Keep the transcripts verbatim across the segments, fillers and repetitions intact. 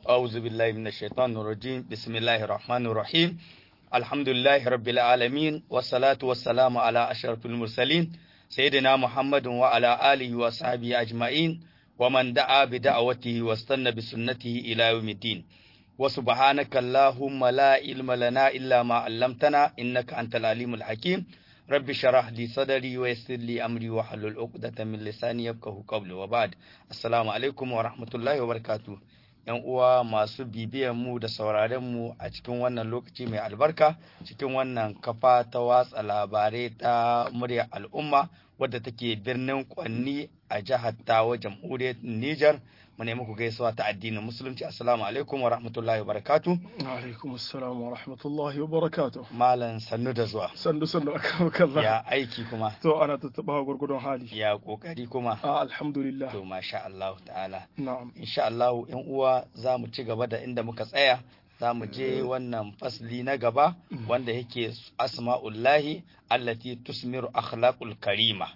أعوذ بالله من الشيطان الرجيم بسم الله الرحمن الرحيم الحمد لله رب العالمين والصلاة والسلام على أشرف المرسلين سيدنا محمد وعلى آله وصحبه أجمعين ومن دعا بدعوته واستنى بسنته إلى يوم الدين وسبحانك اللهم لا علم لنا إلا ما علمتنا إنك أنت العليم الحكيم رب شرح لي صدري ويسر لي أمري وحلل عقدة من لساني يفقهوا قولي وبعد السلام عليكم ورحمة الله وبركاته. ‘Yan uwa masu bibiyan mu da sauraren mu a cikin wannan lokaci mai albarka, cikin wannan kafa ta watsa labarai ta muryar al'umma wadda take birnin Kwanni a jihar Tawa, jamhuriyar Nijar. Mu nemi ku gaisuwa ta addinin Musulunci. Assalamu alaikum wa rahmatullahi wa barakatuh. Wa alaikum assalam wa rahmatullahi wa barakatuh. Malam sannu da zuwa. Sannu sannu aka kalla. Ya aiki kuma. To ana tattaba gurgudun hali. Ya kokari kuma. Ah alhamdulillah. To masha Allah ta'ala. Na'am. Insha Allah ‘yan uwa za mu ci gaba da inda muka tsaya. Za mu je wannan fasli na gaba wanda yake asma'ullahi allati tusmiru akhlaqul karima.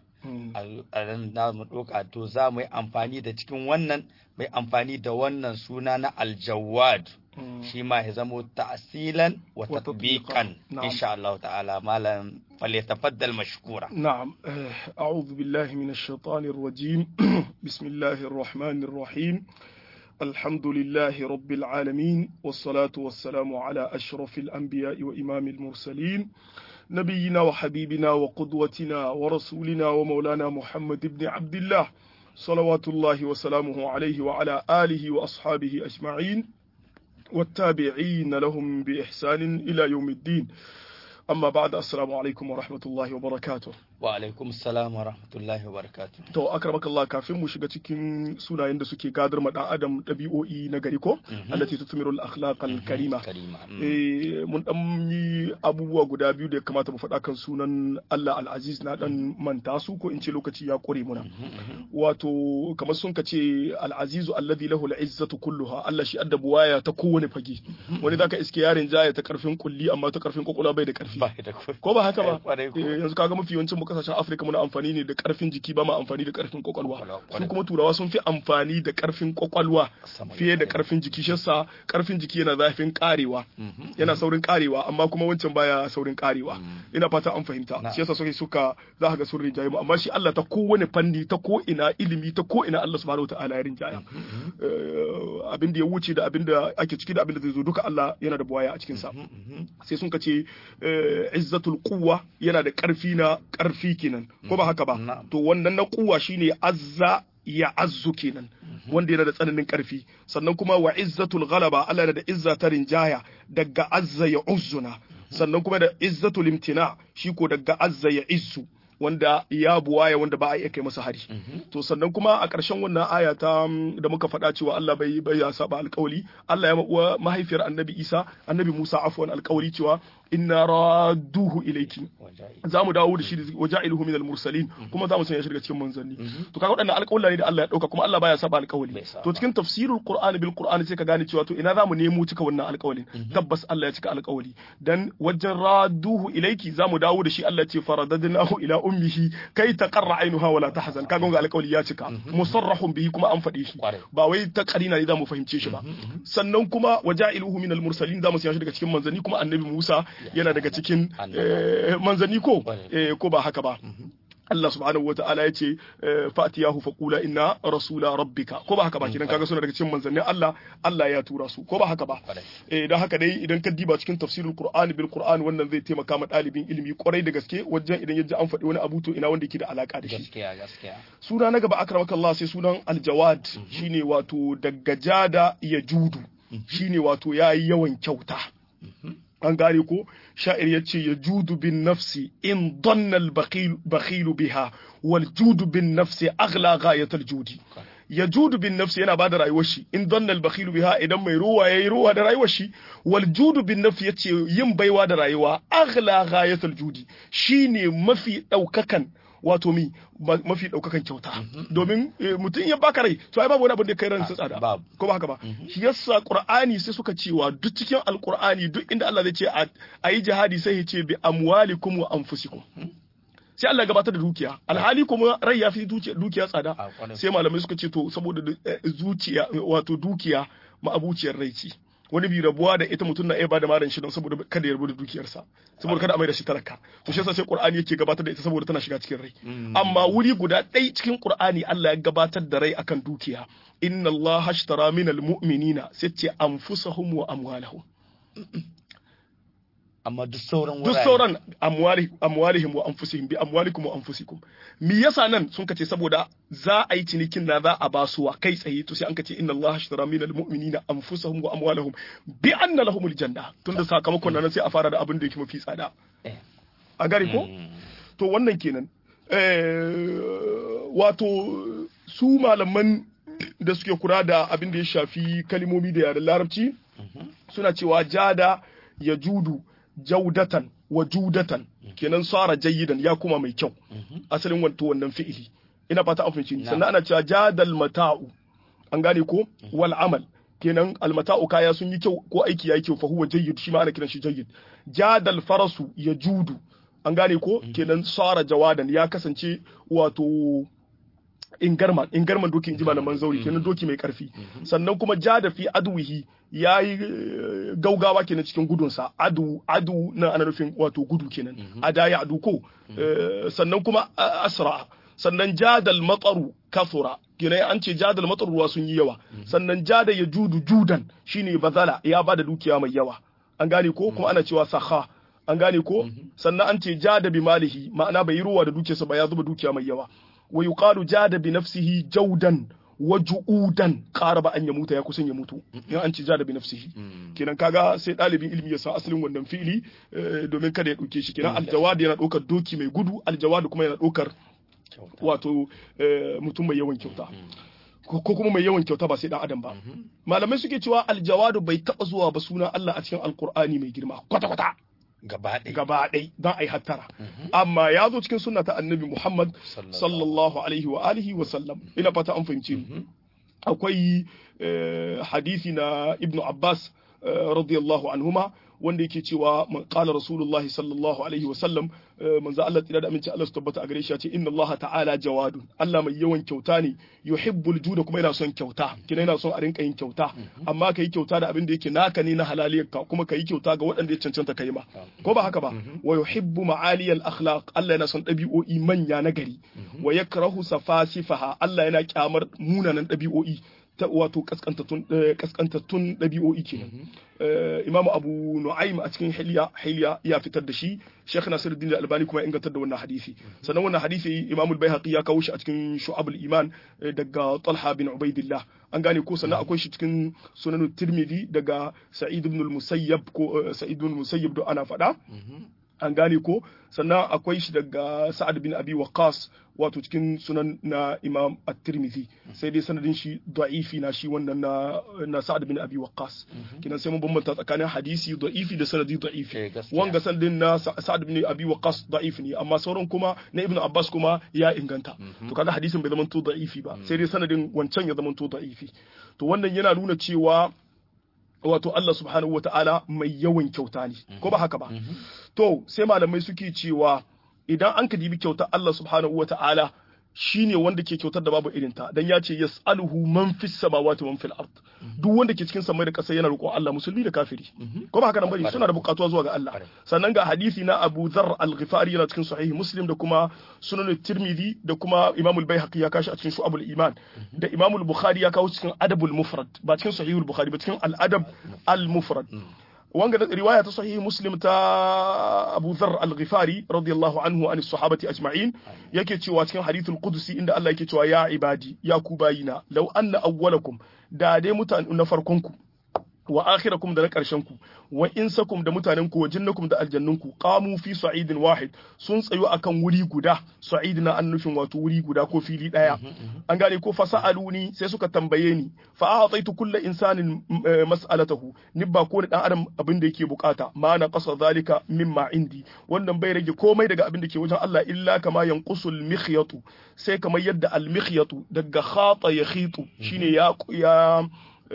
A ran da mu ɗauka to za mu yi amfani da cikin wannan mai amfani da wannan suna na aljawad shi ma ya zamo ta'asilan wa tatbiqan insha Allah ta'ala. Malam falyatafaddal mashkura. Na'am. A'udhu billahi minash shaitanir rajim. Bismillahir rahmanir rahim. Alhamdulillahi rabbil alamin was-salatu was-salamu ala ashrafil anbiya'i wa imamil mursalin. نبينا وحبيبنا وقدوتنا ورسولنا ومولانا محمد بن عبد الله صلوات الله وسلامه عليه وعلى آله وأصحابه أجمعين والتابعين لهم بإحسان إلى يوم الدين. أما بعد السلام عليكم ورحمة الله وبركاته. Wa alaikum salam wa rahmatullahi wa barakatuh. To akramaka Allah, kafin mu shiga cikin sunayen da suke gadar ma dan adam dabi'o'i na gari ko allati tutmiru al-akhlaq al-karima. Eh mun dan yi abubuwa guda biyu da ya kamata mu faɗa kan sunan Allah al-Aziz na dan manta su ko in ce lokaci ya kore muna. Wato kamar sun kace al-Azizu alladhi lahu al-izzatu kulluha, Allah shi adda buwaya ta kowane fage. Wani zaka iske yarin jaya ta karfin kulli amma ta karfin kokula bai da karfi. Ko ba haka ba? Yanzu kaga mafi yawancin mu kasashen Afirka muna amfani ne da karfin jiki ba ma amfani da karfin kwakwalwa. Su kuma turawa sun fi amfani da karfin kwakwalwa fiye da karfin jiki. Shi yasa karfin jiki yana zafin karewa, yana saurin karewa, amma kuma wancan baya saurin karewa. Ina fata an fahimta. Shi yasa suke suka za ka ga sun rinjaye mu, amma shi Allah ta kowane fanni, ta ko ina ilimi, ta ko ina Allah subhanahu wataala ya rinjaya. Abin da ya wuce da abin da ake ciki da abin da zai zo duka Allah yana da buwaya a cikin sa. Sai sun kace izzatul quwwa yana da karfi na karfi kenan, ko ba haka ba? To wannan na kuwa shine azza ya azzu kenan, wanda yana da tsananin karfi. Sannan kuma wa izzatul ghalaba, Allah yana da izza ta rinjaya daga azza ya uzzuna. Sannan kuma da izzatul imtina, shi ko daga azza ya izzu, wanda ya buwaya wanda ba a iya kai masa hari. To sannan kuma a ƙarshen wannan aya ta da muka faɗa cewa Allah bai bai ya saba alƙawli, Allah ya mabuwa mahaifiyar Annabi Isa, Annabi Musa afwan alƙawli cewa inna raduhu ilayki, za mu dawo da shi waja'iluhu minal mursalin, kuma za mu sanya shi daga cikin manzanni. To kaga waɗannan alƙawla ne da Allah ya dauka, kuma Allah baya saba alƙawli. To cikin tafsirul Qur'ani bil Qur'ani sai ka gane cewa to ina za mu nemo cika wannan alƙawlin. Tabbas Allah ya cika alƙawli, dan wajen raduhu ilayki za mu dawo da shi. Allah ce faradadnahu ila ummihi kai taqarra ainuha wala tahzan. Kaga wannan alƙawli ya cika, musarrahun bihi, kuma an faɗe shi, ba wai ta karina ne za mu fahimce shi ba. Sannan kuma waja'iluhu minal mursalin, za mu sanya shi daga cikin manzanni, kuma Annabi Musa yana daga cikin manzanni ko ko ba haka ba. Allah subhanahu wata'ala ya ce fatiyahu faqula inna rasula rabbika, ko ba haka ba? Kidan kaga suna daga cikin manzannin Allah, Allah ya tura su, ko ba haka ba? Eh dan haka dai idan ka diba cikin tafsirul Qur'ani bil Qur'an, wannan zai taimaka ma dalibin ilimi kwarai da gaske wajen idan yaji an faɗi wani abu to ina wanda yake da alaka da shi. Gaskiya gaskiya. Suna na gaba akramakallah sai sunan aljawad, shine wato daga jada ya judu, shine wato yayi yawan kyauta. An gane ko sha'ir ya ce ya judu bin nafsi in donnal bakhilu biha wal judu bin nafsi aghla ghayatul judi. Ya judu bin nafsi yana bada rayuwar shi in donnal bakhilu biha, idan mai ruwa yayi ruwa da rayuwar shi. Wal judu bin nafsi yace yin baiwa da rayuwa aghla ghayatul judi, shine mafi daukakan wato mi mafi daukakan kyauta. Domin mutum ya baka rai to ai babu wani abin da kai ran sa tsada, ko ba haka ba? Shi yasa Qur'ani sai suka cewa duk cikin Alqur'ani duk inda Allah zai ce a yi jihadi sai ya ce bi amwalikum wa anfusikum. sai Allah gabatar da dukiya, alhali kuma rai ya fi dukiya tsada. Sai malamai suka ce to saboda zuciya wato dukiya ma'abuciyar rai ce wani bi rabuwa da ita mutum na iya bada maran shi don saboda kada ya rabu da dukiyarsa saboda kada a mai da shi talaka to shi yasa sai Qur'ani yake gabatar da ita saboda tana shiga cikin rai amma wuri guda ɗaya cikin Qur'ani Allah ya gabatar da rai akan dukiya inna Allah ashtara minal mu'minina sai ce anfusahum wa amwalahum amma duk sauran duk sauran amwali amwalihim wa anfusihim bi amwalikum wa anfusikum me yasa nan sun kace saboda za a yi cinikin na za a basuwa kai tsaye to sai an kace inna Allah ashtara minal mu'minina anfusahum wa amwalahum bi anna lahumul janna tunda sakamakon nan sai a fara da abin da yake mafi tsada a gari ko to wannan kenan eh wato su malaman da suke kura da abin da ya shafi kalimomi da yaren larabci suna cewa jada ya judu jaudatan wa judatan kenan sara jayyidan ya kuma mai kyau asalin wanto wannan fi'ili ina fata an fahimci sannan ana cewa jadal mata'u an gane ko wal amal kenan al mata'u kaya sun yi kyau ko aiki yayi kyau fa huwa jayyid shi ma ana kiran shi jayyid jadal farasu ya judu an gane ko kenan sara jawadan ya kasance wato ingarman ingarman doki in ji malaman zauri kenan doki mai karfi sannan kuma jada fi adwihi yayi gaugawa kenan cikin gudunsa adu adu na ana nufin wato gudu kenan ada ya adu ko sannan kuma asra sannan jadal mataru kathura kenan an ce jadal mataru ruwa sun yi yawa sannan jada ya judu judan shine bazala ya bada dukiya mai yawa an gane ko kuma ana cewa sakha an gane ko sannan an ce jada bi malihi ma'ana bai yi ruwa da dukiyarsa ba ya zuba dukiya mai yawa wa yuqalu jada bi nafsihi jawdan wa ju'udan qaraba an yamuta ya kusan ya mutu in an ci jada bi nafsihi kenan kaga sai dalibin ilimi ya san asalin wannan fi'ili domin kada ya dauke shi kenan aljawad yana daukar doki mai gudu aljawad kuma yana daukar wato mutum mai yawan kyauta ko kuma mai yawan kyauta ba sai dan adam ba malamai suke cewa aljawadu bai taba zuwa ba sunan Allah a cikin alqur'ani mai girma kwata kwata gaba ɗai don a yi hattara amma ya zo cikin sunna ta annabi Muhammad sallallahu alaihi wa alihi wa sallam ina fata an fahimce akwai hadisi na Ibn Abbas radiyallahu anhuma wanda yake cewa qala rasulullahi sallallahu alaihi wa sallam manzo Allah tsira da aminci Allah su tabbata a gare shi ya ce inna Allah ta'ala jawadun Allah mai yawan kyauta ne yuhibbul juda kuma yana son kyauta kina yana son a rinka yin kyauta amma kai kyauta da abin da yake naka ne na halaliyarka kuma kai kyauta ga waɗanda ya cancanta kai ma ko ba haka ba wa yuhibbu ma'aliyal akhlaq Allah yana son ɗabi'o'i manya na gari wa yakrahu safasifaha Allah yana kyamar munanan ɗabi'o'i ta wato kaskantattun kaskantattun dabi'o'i kenan imamu abu nu'aym a cikin hilya hilya ya fitar da shi sheikh nasiruddin al-albani kuma ya ingantar da wannan hadisi sannan wannan hadisi imamu al-baihaqi ya kawo shi a cikin shu'abul iman daga talha bin ubaidillah an gane ko sannan akwai shi cikin sunan tirmidhi daga sa'id ibn al-musayyab ko sa'id ibn al-musayyab do ana faɗa an gane ko sannan akwai shi daga sa'ad bin abi waqas wato cikin sunan na imam at-tirmidhi sai dai sanadin shi da'ifi na shi wannan na na sa'ad bin abi waqas kinan sai mun bambanta tsakanin hadisi da'ifi da sanadi da'ifi wanga sanadin na sa'ad bin abi waqas da'ifi ne amma sauran kuma na ibnu abbas kuma ya inganta to kaga hadisin bai zama to da'ifi ba sai dai sanadin wancan ya zama to da'ifi to wannan yana nuna cewa wato Allah subhanahu wata'ala mai yawan kyauta ne ko ba haka ba to sai malamai suke cewa idan an ka dibi kyautar Allah subhanahu wata'ala shine wanda ke kyautar da babu irinta dan ya ce yas'aluhu man fis samawati wa man fil ard duk wanda ke cikin samai da ƙasa yana roƙon Allah musulmi da kafiri ko ba haka nan bane suna da buƙatuwa zuwa ga Allah sannan ga hadisi na Abu Dharr al-Ghifari yana cikin sahih Muslim da kuma Sunan Tirmidhi da kuma Imam al-Baihaqi ya kashi a cikin Shu'abul Iman da Imam al-Bukhari ya kawo cikin Adabul Mufrad ba cikin Sahih al-Bukhari ba cikin al-Adab al-Mufrad wanga da riwaya ta sahih Muslim ta Abu Dharr al-Ghifari radiyallahu anhu an sahabati ajma'in yake cewa cikin hadithul qudsi inda Allah yake cewa ya ibadi ya ku bayina law anna awwalakum da dai mutane na farkon ku wa akhirakum da na karshen ku wa insakum da mutanen ku wa jinnakum da aljannun ku qamu fi sa'idin wahid sun tsayo akan wuri guda sa'id na annufin wato wuri guda ko fili daya an gane ko fasaluni sai suka tambaye ni fa a'taitu kullu insanin mas'alatahu ni ba ko dan adam abin da yake bukata ma na qasa zalika mimma indi wannan bai rage komai daga abin da ke wajen Allah illa kama yanqusul mikhyatu sai kamar yadda al mikhyatu daga khata yakhitu shine ya ya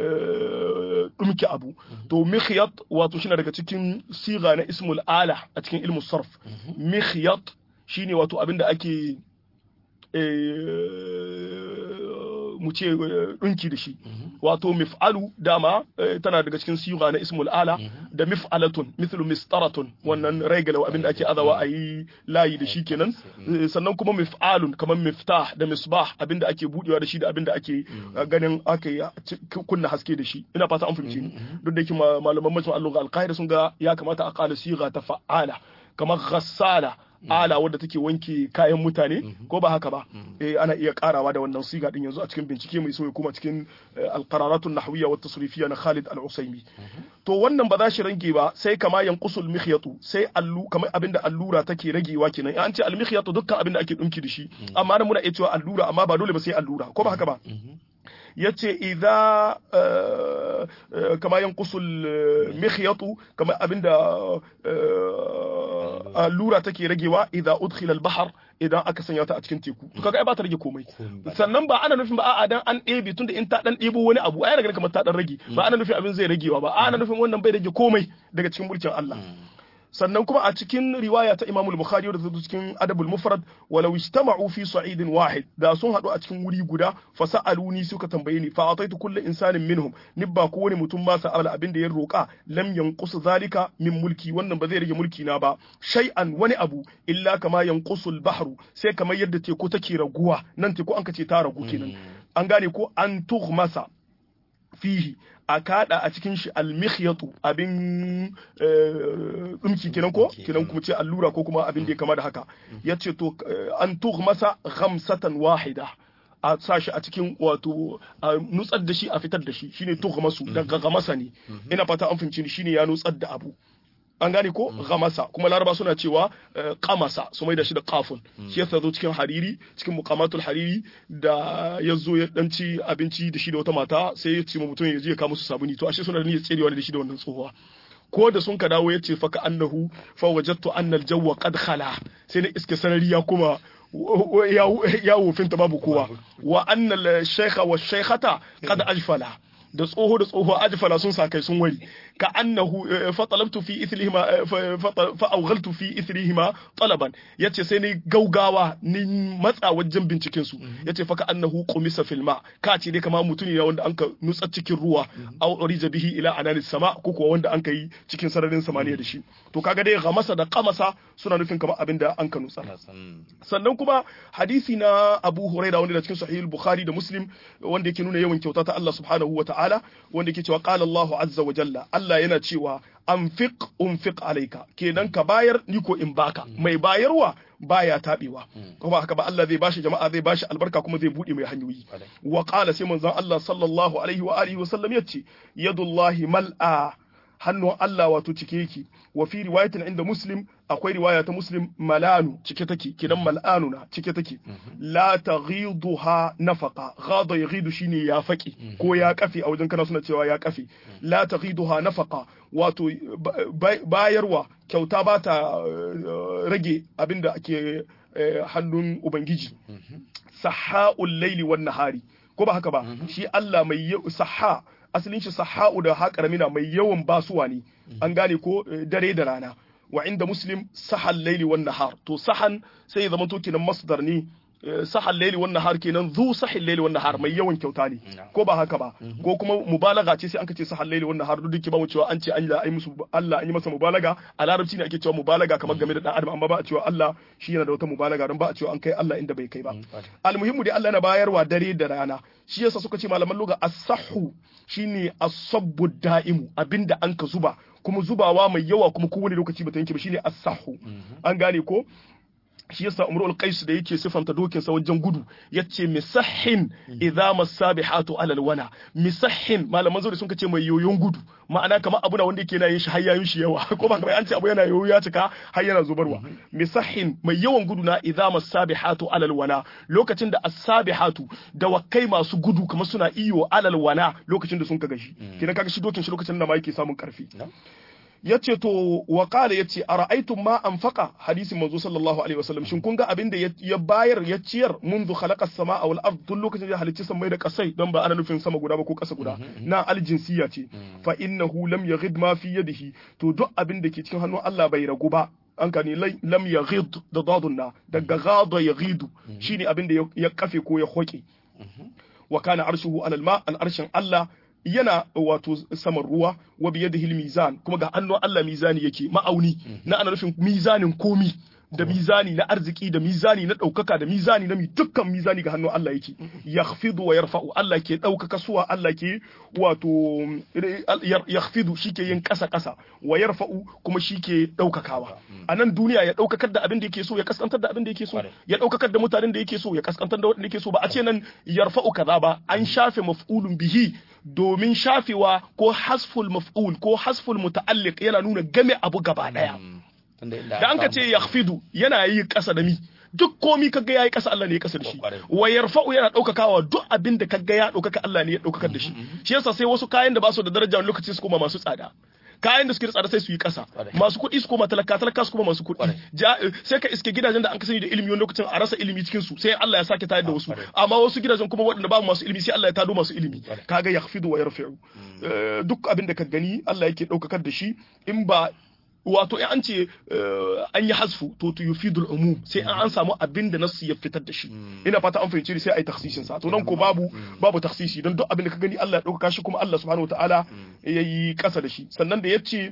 dumki abu to mikhyat wato shine daga cikin siga na ismul ala a cikin ilmu sarf mikhyat shine wato abinda ake mu ce dunki da shi wato mif'alu dama tana daga cikin siga na ismul ala da mif'alatun mithlu mistaratun wannan regala abinda ake azawa ayi layi da shi kenan sannan kuma mif'alun kamar miftah da misbah abinda ake budewa da shi da abinda ake ganin ake kunna haske da shi ina fata an fahimci ni duk da yake malaman majmu al-lugha al-qahira sun ga ya kamata a kala siga ta fa'ala kamar ghassala ala wadda take wanke kayan mutane ko ba haka ba eh ana iya karawa da wannan siga din yanzu a cikin bincike mai so ya kuma cikin al-qararatun nahwiyya wa tasrifiyya na Khalid al-Usaymi to wannan ba za shi range ba sai kama yanqusul mikhyatu sai allu kamar abinda allura take ragewa kenan an ce al-mikhyatu dukkan abinda ake dinki da shi amma muna iya cewa allura amma ba dole ba sai allura ko ba haka ba yace idza kama yanqusul mikhyatu kama abinda allura take ragewa idza udkhila al-bahr idan aka sanya ta a cikin teku to kaga ai ba ta rage komai sannan ba ana nufin ba a'a dan an ɗebe tunda in ta dan ɗebo wani abu ai daga kamar ta dan rage ba ana nufin abin zai ragewa ba ana nufin wannan bai rage komai daga cikin mulkin Allah sannan kuma a cikin riwaya ta Imam al-Bukhari da ta cikin Adabul Mufrad walau ijtama'u fi sa'idin wahid da sun hadu a cikin wuri guda fa sa'aluni suka tambaye ni fa ataitu kullu insanin minhum nibba ko wani mutum ma sa'ala abin da ya roka lam yanqus zalika min mulki wannan ba zai rage mulki na ba shay'an wani abu illa kama yanqusul bahru sai kamar yadda teku take raguwa nan teku an kace ta ragu kenan an gane ko an tughmasa fihi a kada a cikin shi almikhyatu abin dumki kenan ko kenan kuma ce allura ko kuma abin da ya kama da haka yace to an tughmasa ghamsatan wahida a sashi a cikin wato nutsar da shi a fitar da shi shine tughmasu daga gamasa ne ina fata an finci shine ya nutsar da abu an gane ko gamasa kuma laraba suna cewa kamasa su mai da shi da kafun shi yasa zo cikin hariri cikin muqamatul hariri da ya zo ya danci abinci da shi da wata mata sai ya ce mutum ya je ya kawo musu sabuni to ashe suna da niyyar tserewa da shi da wannan tsohuwa ko da sun ka dawo ya ce fa ka annahu fa wajadtu anna al-jawwa qad khala sai na iske sanari ya kuma ya wofinta babu kowa wa anna al-shaykha wa shaykhata qad ajfala da tsoho da tsoho ajfala sun sa kai sun wari ka annahu fa talabtu fi ithlihima fa awghaltu fi ithlihima talaban yace sai ni gaugawa ni matsa wajen binciken su yace fa ka annahu qumisa fil ma ka ce dai kamar mutuni ne wanda anka nutsa cikin ruwa aw urija bihi ila ananis sama ko kuwa wanda anka yi cikin sararin samaniya da shi to kaga dai gamasa da qamasa suna nufin kamar abinda anka nutsa sannan kuma hadisi na Abu Hurairah wanda da cikin sahih al-Bukhari da Muslim wanda yake nuna yawan kyauta ta Allah subhanahu wa ta'ala wanda yake cewa qala Allahu azza wa jalla Allah yana cewa anfiq unfiq alayka kenan ka bayar ni ko in baka mai bayarwa baya tabewa kuma haka ba Allah zai bashi jama'a zai bashi albarka kuma zai bude mai hanyoyi wa qala sai manzon Allah sallallahu alaihi wa alihi wa sallam yace yadullahi mal'a hannun Allah wato cike yake wa fi riwayatin inda Muslim akwai riwaya ta Muslim malanu cike take kidan mal'anuna cike take la taghiduha nafaqa ghada yaghidu shine ya faki ko ya kafe a wajen kana suna cewa ya kafe la taghiduha nafaqa wato bayarwa kyauta ba ta rage abinda ake hannun ubangiji sahhaul laili wan nahari ko ba haka ba shi Allah mai sahha asalin shi sahha'u da haƙaramina mai yawan basuwa ne an gane ko dare da rana wa inda muslim sahal laili wan nahar to sahan sai ya zama to kenan masdar ne sahal laili wan nahar kenan zu sahil laili wan nahar mai yawan kyauta ne ko ba haka ba ko kuma mubalaga ce sai an kace sahal laili wan nahar duk ba mu cewa an ce an yi musu Allah an yi masa mubalaga a larabci ne ake cewa mubalaga kamar game da dan adam amma ba a cewa Allah shi yana da wata mubalaga don ba a cewa an kai Allah inda bai kai ba almuhimmu dai Allah yana bayarwa dare da rana shi yasa suka ce malaman lugha as-sahhu shine as-sabbu da'imu abinda an ka zuba kuma zubawa mai yawa kuma kowane lokaci bata yanke ba shine as-sahhu an gane ko shi yasa umrul qais da yake sifanta dokin sa wajen gudu yace misahhin idza masabihatu alal wana misahhin malaman zuri sun kace mai yoyon gudu ma'ana kamar abu na wanda yake yana yin shi har yayin shi yawa ko ba kamar an ce abu yana yoyo ya cika har yana zubarwa misahhin mai yawan gudu na idza masabihatu alal wana lokacin da as-sabihatu da wakai masu gudu kamar suna iyo alal wana lokacin da sun kaga shi kidan kaga shi dokin shi lokacin da ma yake samun karfi yace to wa qala yace ara'aytum ma anfaqa hadisin manzo sallallahu alaihi wasallam shin kun ga abin da ya bayar ya ciyar mundu khalaqa as-samaa wal ard tun lokacin da halicci samai da kasai don ba ana nufin sama guda ba ko kasa guda na aljinsiya ce fa innahu lam yaghid ma fi yadihi to duk abin da ke cikin hannun Allah bai ragu ba an kani lam yaghid da dadun na daga ghada yaghidu shine abin da ya kafe ko ya hoke wa kana arshuhu alal ma al-arshin Allah yana wato saman ruwa wa biyadihi al-mizan kuma ga hannun Allah mizani yake ma'auni na ana nufin mizanin komi da mizani na arziki da mizani na ɗaukaka da mizani na dukkan mizani ga hannun Allah yake yakhfidu wa yarfa'u Allah ke ɗaukaka suwa Allah ke wato yakhfidu shike yin ƙasa ƙasa wa yarfa'u kuma shike ɗaukakawa a nan duniya ya ɗaukakar da abin da yake so ya kaskantar da abin da yake so ya ɗaukakar da mutanen da yake so ya kaskantar da wanda yake so ba a ce nan yarfa'u kaza ba an shafe maf'ulun bihi domin shafewa ko hasful maf'ul ko hasful muta'alliq yana nuna game abu gaba daya da an ka ce yakhfidu yana yi kasa da mi duk komi kaga yayi kasa Allah ne ya kasa da shi wa yarfa'u yana daukakawa duk abin da kaga ya daukaka Allah ne ya daukakar da shi shi yasa sai wasu kayan da ba su da daraja wani lokaci su koma masu tsada kayan da suke da tsada sai su yi kasa masu kuɗi su koma talaka talaka su koma masu kuɗi sai ka iske gidajen da an kasani da ilimi wani lokacin a rasa ilimi cikin su sai Allah ya sake tayar da wasu amma wasu gidajen kuma waɗanda babu masu ilimi sai Allah ya tado masu ilimi kaga yakhfidu wa yarfa'u duk abin da ka gani Allah yake daukakar da shi in ba wato in an ce an yi hasfu to to yufidul umum sai an an samu abin da nasu ya fitar da shi ina fata an fahimci sai ai takhsisin sa to nan ko babu babu takhsisi don duk abin da ka gani Allah ya dauka shi kuma Allah subhanahu wataala yayi kasa da shi sannan da yace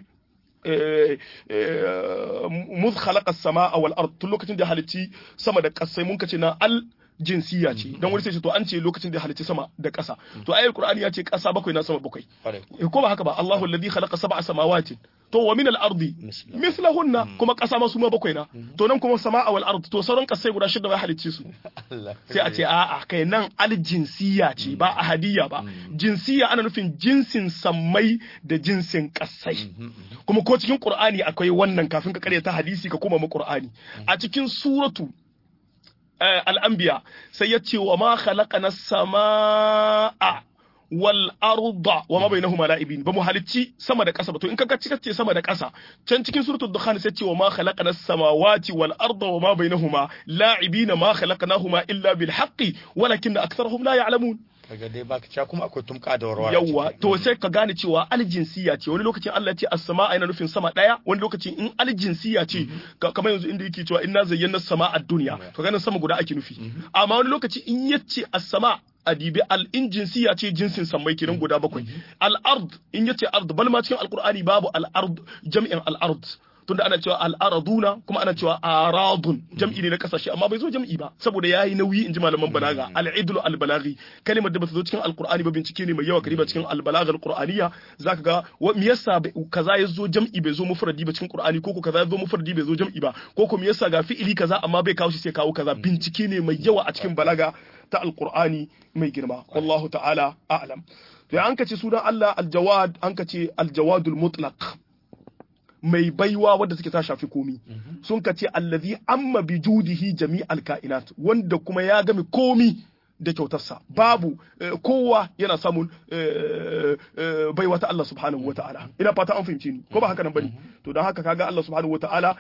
muz khalaqa as-samaa wal ard tun lokacin da halitti sama da kasai mun kace na al jinsiya ce don wani sai ce to an ce lokacin da halitta sama da ƙasa to ayar qur'ani ya ce ƙasa bakwai na sama bakwai ko ba haka ba Allahu alladhi khalaqa sab'a samawati to wa min al-ardi mithlahunna kuma ƙasa ma su ma bakwai na to nan kuma sama'a wal ard to sauran ƙasai guda shida bai halicce su sai a ce a'a kai nan al-jinsiya ce ba ahadiyya ba jinsiya ana nufin jinsin sammai da jinsin ƙasai kuma ko cikin qur'ani akwai wannan kafin ka karyata hadisi ka koma mu qur'ani a cikin suratu al'ambiya sai ya ce wa ma khalaqana sama'a wal arda wa ma bainahuma la'ibin ba mu halicci sama da ƙasa ba to in kaga cika ce sama da ƙasa can cikin suratul dukhan sai ce wa ma khalaqana samawati wal arda wa ma bainahuma la'ibin ma khalaqnahuma illa bil haqqi walakin aktharuhum la ya'lamun kaga dai baka cewa kuma akwai tumka da warwara yawa to sai ka gane cewa aljinsiya ce wani lokacin Allah ya ce as-samaa yana nufin sama daya wani lokacin in aljinsiya ce kamar yanzu inda yake cewa inna zayyana as-samaa ad-dunya to ganin sama guda ake nufi amma wani lokaci in yace as-samaa adibi al-injinsiya ce jinsin sammai kenan guda bakwai al-ard in yace ard bal ma cikin alqur'ani babu al-ard jam'in al-ard tunda ana cewa al'araduna kuma ana cewa aradun jam'i ne na kasashe amma bai zo jam'i ba saboda yayi nauyi inji malaman balaga al-idlu al-balaghi kalimar da bata zo cikin alqur'ani ba bincike ne mai yawa kariba cikin al-balagha al-qur'aniyya zaka ga me yasa kaza ya zo jam'i bai zo mufradi ba cikin qur'ani ko ko kaza ya zo mufradi bai zo jam'i ba ko ko me yasa ga fi'ili kaza amma bai kawo shi sai kawo kaza bincike ne mai yawa a cikin balaga ta alqur'ani mai girma wallahu ta'ala a'lam to an kace sunan Allah al-jawad an kace al-jawadul mutlaq mai baiwa wadda take ta shafi komi sun ka ce allazi amma bi judihi jami'al kainat wanda kuma ya game komi da kyautarsa babu kowa yana samun baiwa ta Allah subhanahu wataala ina fata an fahimce ni ko ba haka nan bane to dan haka kaga Allah subhanahu wataala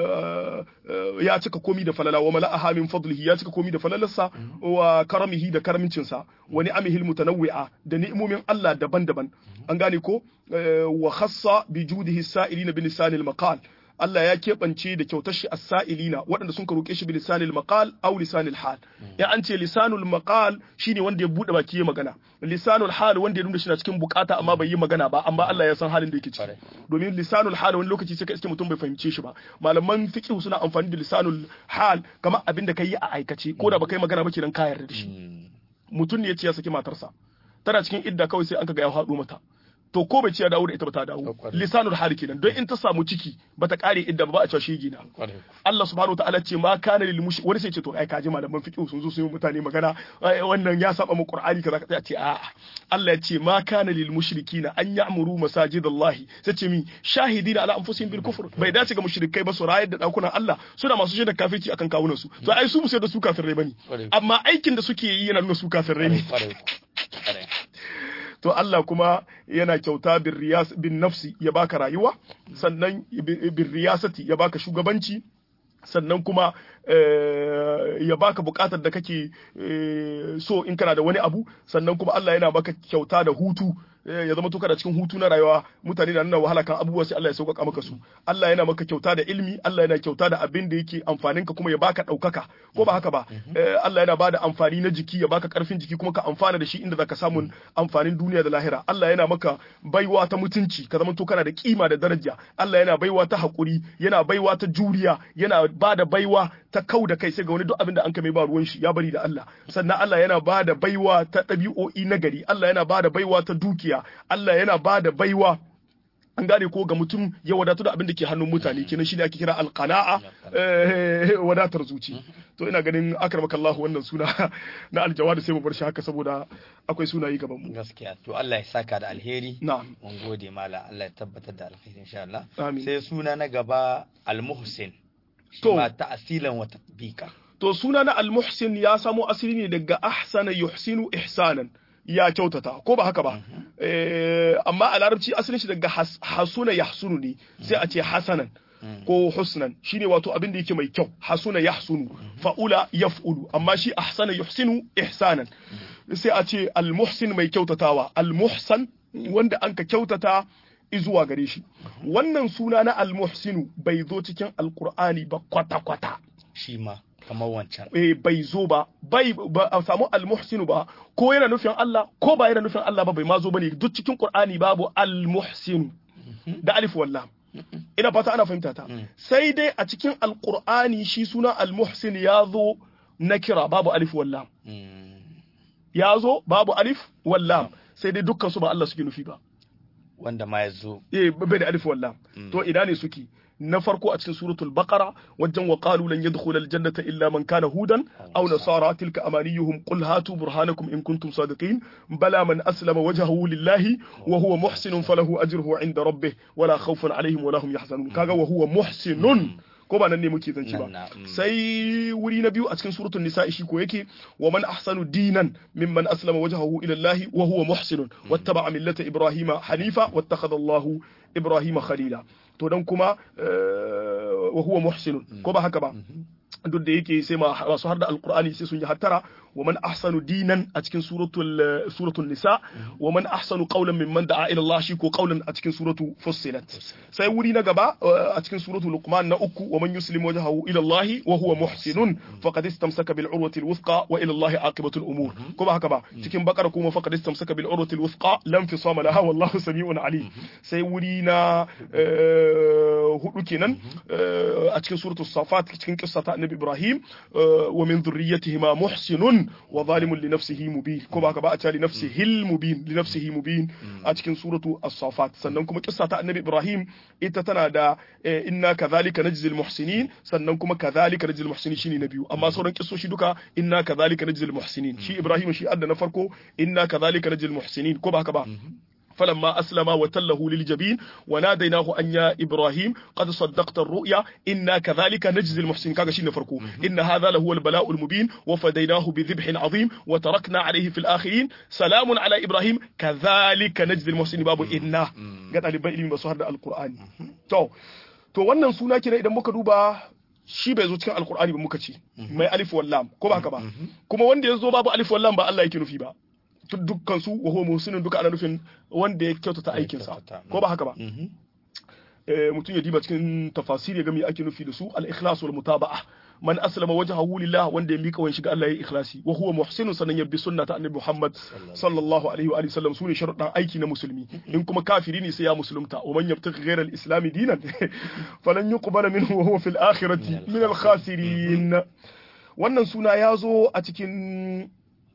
ya cika komi da falala wa mala'aha min fadlihi ya cika komi da falalarsa wa karamihi da karamcinsa wa ni'amihil mutanawwi'a da ni'imomin Allah daban-daban an gane ko wa khassa bi judihi sa'ilina bi lisanil maqal Allah ya keɓance da kyautar shi as-sa'ilina waɗanda sun ka roƙe shi bi lisanil maqal aw lisanil hal ya an ce lisanul maqal shine wanda ya bude baki ya magana lisanul hal wanda ya nuna shi na cikin bukata amma bai yi magana ba amma Allah ya san halin da yake ciki domin lisanul hal wani lokaci sai ka iske mutum bai fahimce shi ba malaman fiqh suna amfani da lisanul hal kamar abin da kai a aikace ko da ba kai magana ba kenan ka yarda da shi mutum ne ya ce ya saki matarsa tana cikin idda kawai sai an ka ga ya haɗu mata to ko bai ci ya dawo da ita ba ta dawo lisanul hal kenan don in ta samu ciki bata kare idda ba a cewa shege na Allah subhanahu wataala ce ma kana lil mushrik wani sai ce to ai kaji malaman fiqh sun zo sun yi mutane magana wannan ya saba mu qur'ani kaza kaza ce a Allah ya ce ma kana lil mushrikina an ya'muru masajidallahi sai ce mi shahidina ala anfusihim bil kufr bai dace ga mushrikai ba su rayar da dakunan Allah suna masu shaidar kafirci akan kawunan su to ai su mu sai da su kafirai bane amma aikin da suke yi yana nuna su kafirai ne to Allah kuma yana kyauta bin riyas bin nafsi ya baka rayuwa sannan bin riyasati ya baka shugabanci sannan kuma ya baka bukatar da kake so in kana da wani abu sannan kuma Allah yana baka kyauta da hutu ya zama to kana cikin hutu na rayuwa mutane da nuna wahala kan abubuwa sai Allah ya sauƙaƙa maka su Allah yana maka kyauta da ilmi Allah yana kyauta da abin da yake amfanin ka kuma ya baka ɗaukaka ko ba haka ba Allah yana bada amfani na jiki ya baka ƙarfin jiki kuma ka amfana da shi inda zaka samu amfanin duniya da lahira Allah yana maka baiwa ta mutunci ka zama to kana da kima da daraja Allah yana baiwa ta hakuri yana baiwa ta juriya yana bada baiwa ta kau da kai sai ga wani duk abin da an kame ba ruwan shi ya bari da Allah sannan Allah yana bada baiwa ta ɗabi'o'i na gari Allah yana bada baiwa ta dukiya Allah yana bada baiwa an gane ko ga mutum ya wadatu da abin da ke hannun mutane kenan shine ake kira alqana'a wadatar zuci to ina ganin akramaka Allah wannan suna na aljawad sai mu bar shi haka saboda akwai sunayi gaban mu gaskiya to Allah ya saka da alheri na'am mun gode mala Allah ya tabbatar da alheri insha Allah Amin. sai suna na gaba almuhsin To. ma ta'asilan wa tatbika to suna na almuhsin ya samo asiri ne daga ahsana yuhsinu ihsanan ya kyautata ko ba haka ba eh, amma a larabci asalin shi daga has, hasuna yahsunu ne sai a ce hasanan ko husnan shine wato abin da yake mai kyau hasuna yahsunu fa'ula yaf'ulu amma shi ahsana yuhsinu ihsanan sai a ce almuhsin mai kyautatawa almuhsan wanda anka kyautata izuwa gare shi wannan suna na almuhsinu bai zo cikin alqur'ani ba kwata kwata shi ma kamar wancan eh bai zo ba bai ba a samu almuhsinu ba ko yana nufin Allah ko ba yana nufin Allah ba bai ma zo bane duk cikin Qur'ani babu almuhsinu da alif wallam ina fata ana fahimta ta sai dai a cikin alqur'ani shi suna almuhsin ya zo na kira babu alif wallam ya zo babu alif wallam sai dai dukkan su ba Allah suke nufi ba wanda ma ya zo eh bai da alif wallam to ina ne suke na farko a cikin suratul baqara wajen wa qalu lan yadkhula aljannata illa man kana hudan aw nasara tilka amaniyuhum qul hatu burhanakum in kuntum sadiqin bala man aslama wajhahu lillahi wa huwa muhsinun falahu ajruhu inda rabbih wala khawfun alaihim wala hum yahzanun kaga wa huwa muhsinun ko ba nan ne muke zanci ba sai wuri na biyu a cikin suratul nisa shi ko yake wa man ahsanu dinan mimman aslama wajhahu ila allahi wa huwa muhsinun wattaba'a millata ibrahima hanifa wattakhadha allahu ibrahima khalila to dan kuma wa huwa muhsinun ko ba haka ba duk da yake sai masu har da alqur'ani sai sun yi hattara wa man ahsanu dinan a cikin suratul suratul nisa wa man ahsanu qawlan mimman da'a ila Allah shi ko qawlan a cikin suratu fussilat sai wuri na gaba a cikin suratul luqman na uku wa man yuslimu wajhahu ila Allah wa huwa muhsinun faqad istamsaka bil urwati al wuthqa wa ila Allah aqibatu al umur ko ba haka ba cikin bakara kuma faqad istamsaka bil urwati al wuthqa lam fisama laha wallahu sami'un alim sai wuri na hudu kenan a cikin suratul safat cikin qissata annabi ibrahim wa min dhurriyyatihima muhsinun wa zalimun li nafsihi mubin ko ba ka ba a ce li nafsihi mubin li nafsihi mubin a cikin suratu as-safat sannan kuma kissa ta annabi ibrahim ita tana da inna kadhalika najzil muhsinin sannan kuma kadhalika najzil muhsinin shine na biyu amma sauran kissoshi duka inna kadhalika najzil muhsinin shi ibrahim shi adda na farko inna kadhalika najzil muhsinin ko ba haka ba فلما أسلم وتله للجبين وناديناه أن يا إبراهيم قد صدقت الرؤيا إنا كذلك نجزي المحسنين كاغا شي نفرقو إن هذا لهو البلاء المبين وفديناه بذبح عظيم وتركنا عليه في الآخرين سلام على إبراهيم كذلك نجزي المحسنين باب إنا قد علي بإلي من بصهر القرآن تو تو wannan suna kira idan muka duba shi bai zo cikin alkur'ani ba muka ce mai alif wal lam ko ba haka ba kuma wanda ya zo babu alif wal lam ba Allah yake nufi ba dukkan su wa huwa muhsinun duka ana nufin wanda ya kyautata aikin sa ko ba haka ba eh mutum ya diba cikin tafasiri ya ga me ake nufi da su al-ikhlas wal mutaba'a man aslama wajhahu lillah wanda ya mika wani shiga Allah ya ikhlasi wa huwa muhsinun sanan ya bi sunnata annabi Muhammad sallallahu alaihi wa alihi sallam sune sharuɗan aiki na musulmi in kuma kafiri ne sai ya musulunta wa man yabtaghi ghayra al-islam dinan falan yuqbala minhu wa huwa fil akhirati min al-khasirin wannan suna ya zo a cikin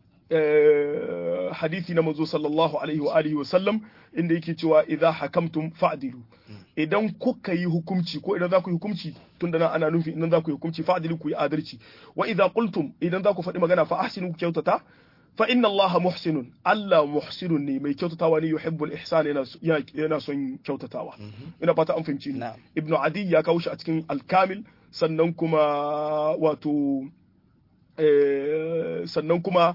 hadisi na manzo sallallahu alaihi wa alihi wa sallam inda yake cewa idza hakamtum fa'dilu idan kuka yi hukunci ko idan za ku yi hukunci tunda nan ana nufi idan za ku yi hukunci fa'dilu ku yi adalci wa idza qultum idan za ku faɗi magana fa ahsinu kyautata fa inna Allah muhsinun Allah muhsinun ne mai kyautatawa ne yuhibbul ihsan yana yana son kyautatawa ina fata an fahimci ni ibnu adi ya kawo shi a cikin al-kamil sannan kuma wato sannan kuma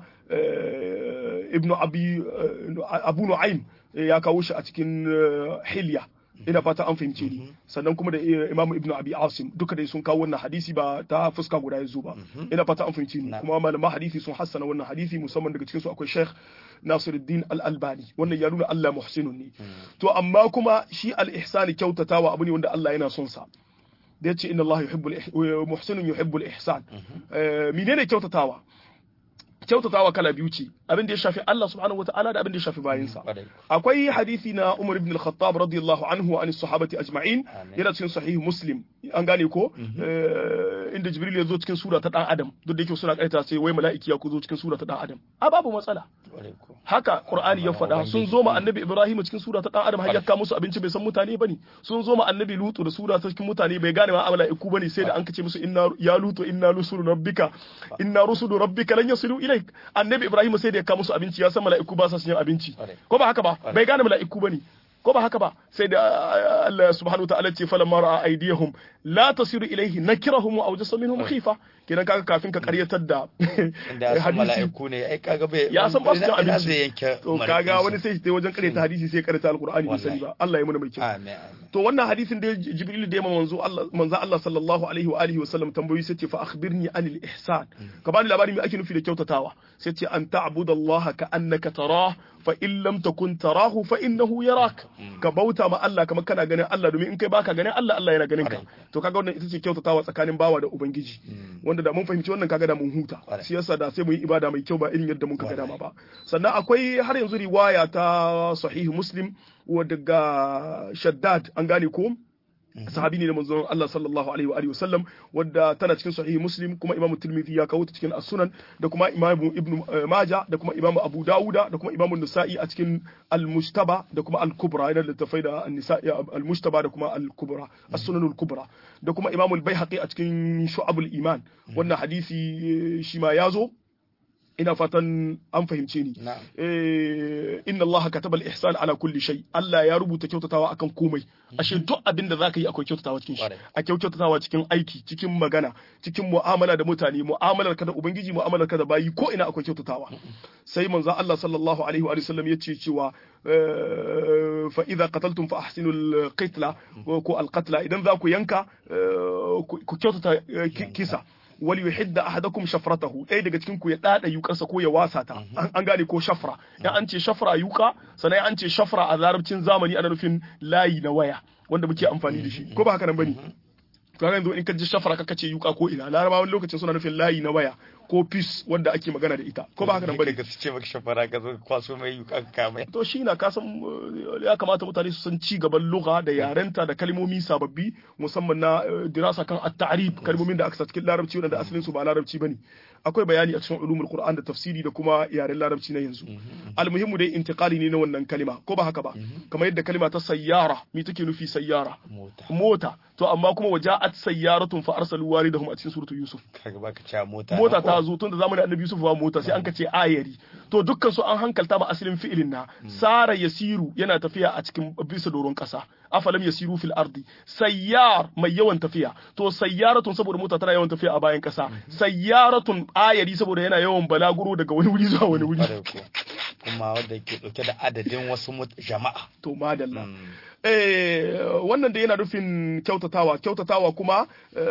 ibnu abi abu nu'aym ya kawo shi a cikin hilya ina fata an fahimce ni sannan kuma da Imam Ibn Abi Asim duka dai sun kawo wannan hadisi ba ta fuska guda yazo ba ina fata an fahimce ni kuma malaman hadisi sun hassana wannan hadisi musamman daga cikin su akwai Sheikh Nasiruddin Al-Albani wannan ya nuna Allah muhsinun ne to amma kuma shi al-ihsan kyautatawa abu ne wanda Allah yana son sa da yace inna Allah yuhibbul muhsinun yuhibbul ihsan menene kyautatawa kyautatawa kala biyu ce abin da ya shafi Allah subhanahu wataala da abin da ya shafi bayinsa akwai hadisi na Umar ibn al-Khattab radiyallahu anhu an sahabati ajma'in yana cikin sahih Muslim an gane ko inda Jibril ya zo cikin sura ta dan Adam duk da yake suna kaita sai wai mala'iki ya ku zo cikin sura ta dan Adam a babu matsala haka Qur'ani ya faɗa sun zo ma annabi Ibrahim cikin sura ta dan Adam har ya ka musu abinci bai san mutane bane sun zo ma annabi Lutu da sura ta cikin mutane bai gane ma mala'iku bane sai da an kace musu inna ya Lutu inna rusulu rabbika inna rusulu rabbika lan yasilu ilaik annabi Ibrahim sai da ya ka musu abinci ya san mala'iku ba sa cin abinci ko ba haka ba bai gane mala'iku bane ko ba haka ba sai da Allah subhanahu wataala ce falamma ra'a aydiyahum la tasiru ilayhi nakirahum wa awjasa minhum khifa kidan kaga kafin ka karyatar da hadisi mala'iku ne ai kaga bai ya san ba su cin abinci to kaga wani sai sai wajen karyata hadisi sai karyata alqur'ani bai sani ba Allah ya muna mai kyau amin to wannan hadisin da Jibril da manzo Allah manzo Allah sallallahu alaihi wa alihi wa sallam tambayi sai ce fa akhbirni anil ihsan ka bani labari me ake nufi da kyautatawa sai ce an ta'budallaha ka annaka tarah fa in lam takun tarahu fa innahu yarak ka bauta ma Allah kamar kana ganin Allah domin in kai baka ganin Allah Allah yana ganin ka to kaga wannan ita ce kyautatawa tsakanin bawa da ubangiji wanda da mun fahimci wannan kaga da mun huta shi yasa da sai mu yi ibada mai kyau ba irin yadda mun kaga dama ba sannan akwai har yanzu riwaya ta sahih Muslim wadda ga Shaddad an gane ko sahabi ne da manzon Allah sallallahu alaihi wa alihi wasallam wadda tana cikin sahih Muslim kuma Imam Tirmidhi ya kawo ta cikin As-Sunan da kuma Imam Ibn Majah da kuma Imam Abu Dawuda da kuma Imam An-Nasa'i a cikin Al-Mujtaba da kuma Al-Kubra yana da tafai da An-Nisa'i Al-Mujtaba da kuma Al-Kubra As-Sunan Al-Kubra da kuma Imam Al-Baihaqi a cikin Shu'abul Iman wannan hadisi shi ma yazo ina fatan an fahimce ni inna Allah kataba al-ihsan ala kulli shay Allah ya rubuta kyautatawa akan komai ashe duk abin da zaka yi akwai kyautatawa cikin shi a kyautatawa cikin aiki cikin magana cikin mu'amala da mutane mu'amalar ka da ubangiji mu'amalar ka da bayi ko ina akwai kyautatawa sai manzo Allah sallallahu alaihi wa sallam yace cewa fa idza qataltum fa ahsinu al-qitla ko al-qatla idan za ku yanka ku kyautata kisa wali yuhidda ahadakum shafratahu ɗaya daga cikin ku ya dada yukarsa ko ya wasa ta an gane ko shafra ya an ce shafra yuka sannan an ce shafra a larabcin zamani ana nufin layi na waya wanda muke amfani da shi ko ba haka nan bane to haka yanzu in ka ji shafra ka ce yuka ko ina larabawan lokacin suna nufin layi na waya ko peace wanda ake magana da ita ko ba haka nan bane ka ce maka shafara ka zo kwaso mai yuka ka mai to shi na kasan ya kamata mutane su san ci gaban lugha da yarenta da kalmomi sababbi musamman na dirasa kan at-ta'rib kalmomin da aka sa cikin larabci wanda asalin su ba larabci bane akwai bayani a cikin ulumul qur'an da tafsiri da kuma yaren larabci na yanzu almuhimmu dai intiqali ne na wannan kalima ko ba haka ba kamar yadda kalima ta sayyara me take nufi sayyara mota to amma kuma waja'at sayyaratun fa arsalu waridahum a cikin suratul yusuf kaga baka cewa mota mota ta zo tun da zamanin annabi yusuf ba mota sai an kace ayari to dukkan su an hankalta ba asalin fi'ilin na sara yasiru yana tafiya a cikin bisa doron kasa afalam yasiru fil ardi sayyar mai yawan tafiya to sayyaratun saboda mota tana yawan tafiya a bayan kasa sayyaratun ayari saboda yana yawan balaguro daga wani wuri zuwa wani wuri kuma wanda ke dauke da adadin wasu jama'a to madalla eh wannan da yana nufin kyautatawa kyautatawa kuma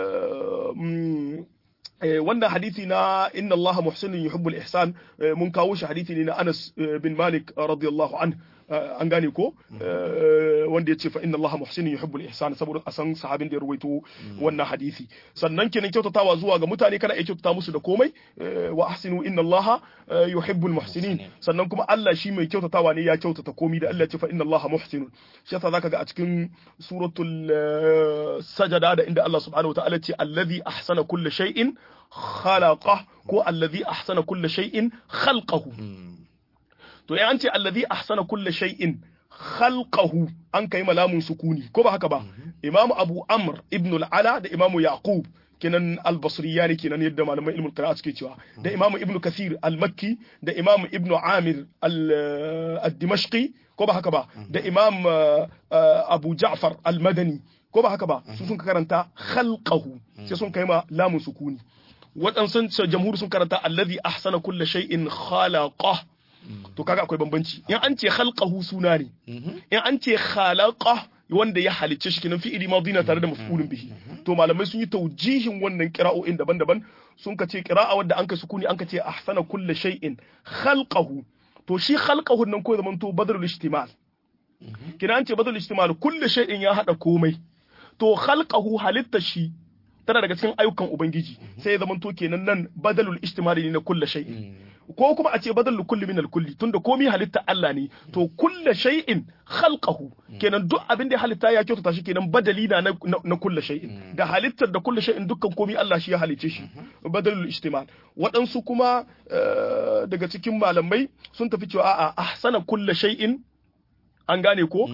wannan hadisi na inna Allah muhsinun yuhibbul ihsan mun kawo shi hadisi ne na Anas bin Malik radiyallahu anhu an gane ko wanda ya ce fa inna Allah muhsinun yuhibbul ihsan saboda a san sahabin da ya ruwaito wannan hadisi sannan kenan kyautatawa zuwa ga mutane kana iya kyautata musu da komai wa ahsinu inna Allah yuhibbul muhsinin sannan kuma Allah shi mai kyautatawa ne ya kyautata komai da Allah ya ce fa inna Allah muhsinun shi yasa zaka ga a cikin suratul sajada da inda Allah subhanahu wa ta'ala ce allazi ahsana kulli shay'in khalaqa ko allazi ahsana kulli shay'in khalqahu to ya an ce allazi ahsana kulli shay'in khalqahu an kai malamun sukuni ko ba haka ba imamu abu amr ibn al-ala da imamu yaqub kenan al-basriyani kenan yadda malaman ilmul qira'at suke cewa da imamu ibn kathir al-makki da imamu ibn amir al-dimashqi ko ba haka ba da imam abu ja'far al-madani ko ba haka ba su sun karanta khalqahu sai sun kai ma lamun sukuni waɗansu jamhur sun karanta allazi ahsana kulli shay'in khalaqa to kaga akwai bambanci in an ce khalqahu suna ne in an ce khalaqa wanda ya halicce shi kenan fi'ili madi na tare da maf'ulun bihi to malamai sun yi taujihin wannan qira'o'in daban-daban sun ka ce qira'a wadda an ka sukuni an ka ce ahsana kulli shay'in khalqahu to shi khalqahu nan ko zaman to badalul ihtimal kina an ce badalul ihtimal kulli shay'in ya hada komai to khalqahu halitta shi tana daga cikin ayyukan ubangiji sai ya zaman to kenan nan badalul ihtimal ne na kulli shay'in ko kuma a ce badalul kulli min al-kulli tunda komai halitta Allah ne to kulli shay'in khalqahu kenan duk abin da halitta ya kyautata shi kenan badali na na kulli shay'in da halittar da kulli shay'in dukkan komai Allah shi ya halice shi badalul ihtimal waɗansu kuma daga cikin malamai sun tafi cewa a'a ahsana kulli shay'in an gane ko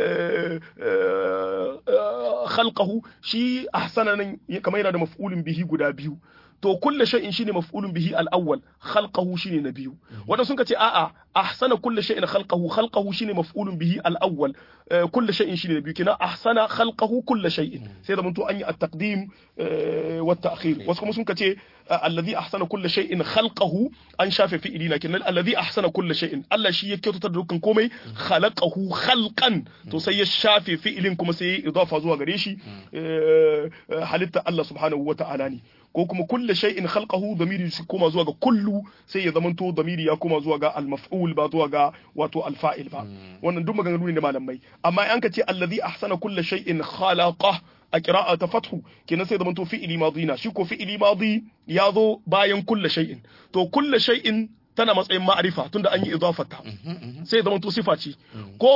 khalqahu shi ahsana nan kamar yana da maf'ulun bihi guda biyu to kullu shay'in shine maf'ulun bihi al-awwal khalqahu shine na biyu wanda sun ce a'a ahsana kullu shay'in khalqahu khalqahu shine maf'ulun bihi al-awwal kullu shay'in shine na biyu kina ahsana khalqahu kullu shay'in sai da mun to an yi at-taqdim wa at-ta'khir wasu kuma sun ce alladhi ahsana kullu shay'in khalqahu an shafe fi'ili lakin alladhi ahsana kullu shay'in Allah shi ya kyautata dukkan komai khalaqahu khalqan to sai ya shafe fi'ilin kuma sai ya idafa zuwa gare shi halitta Allah subhanahu wa ta'ala ne ko kuma kullu shay'in khalqahu damiri shi koma zuwa ga kullu sai ya zamanto damiri ya koma zuwa ga al-maf'ul ba zuwa ga wato al-fa'il ba wannan duk maganganu ne malamai amma an ka ce alladhi ahsana kullu shay'in khalaqa a qira'a ta fathu kenan sai zamanto fi'ili madina shi ko fi'ili madi ya zo bayan kullu shay'in to kullu shay'in tana matsayin ma'arifa tunda an yi idafata sai zama to sifa ce ko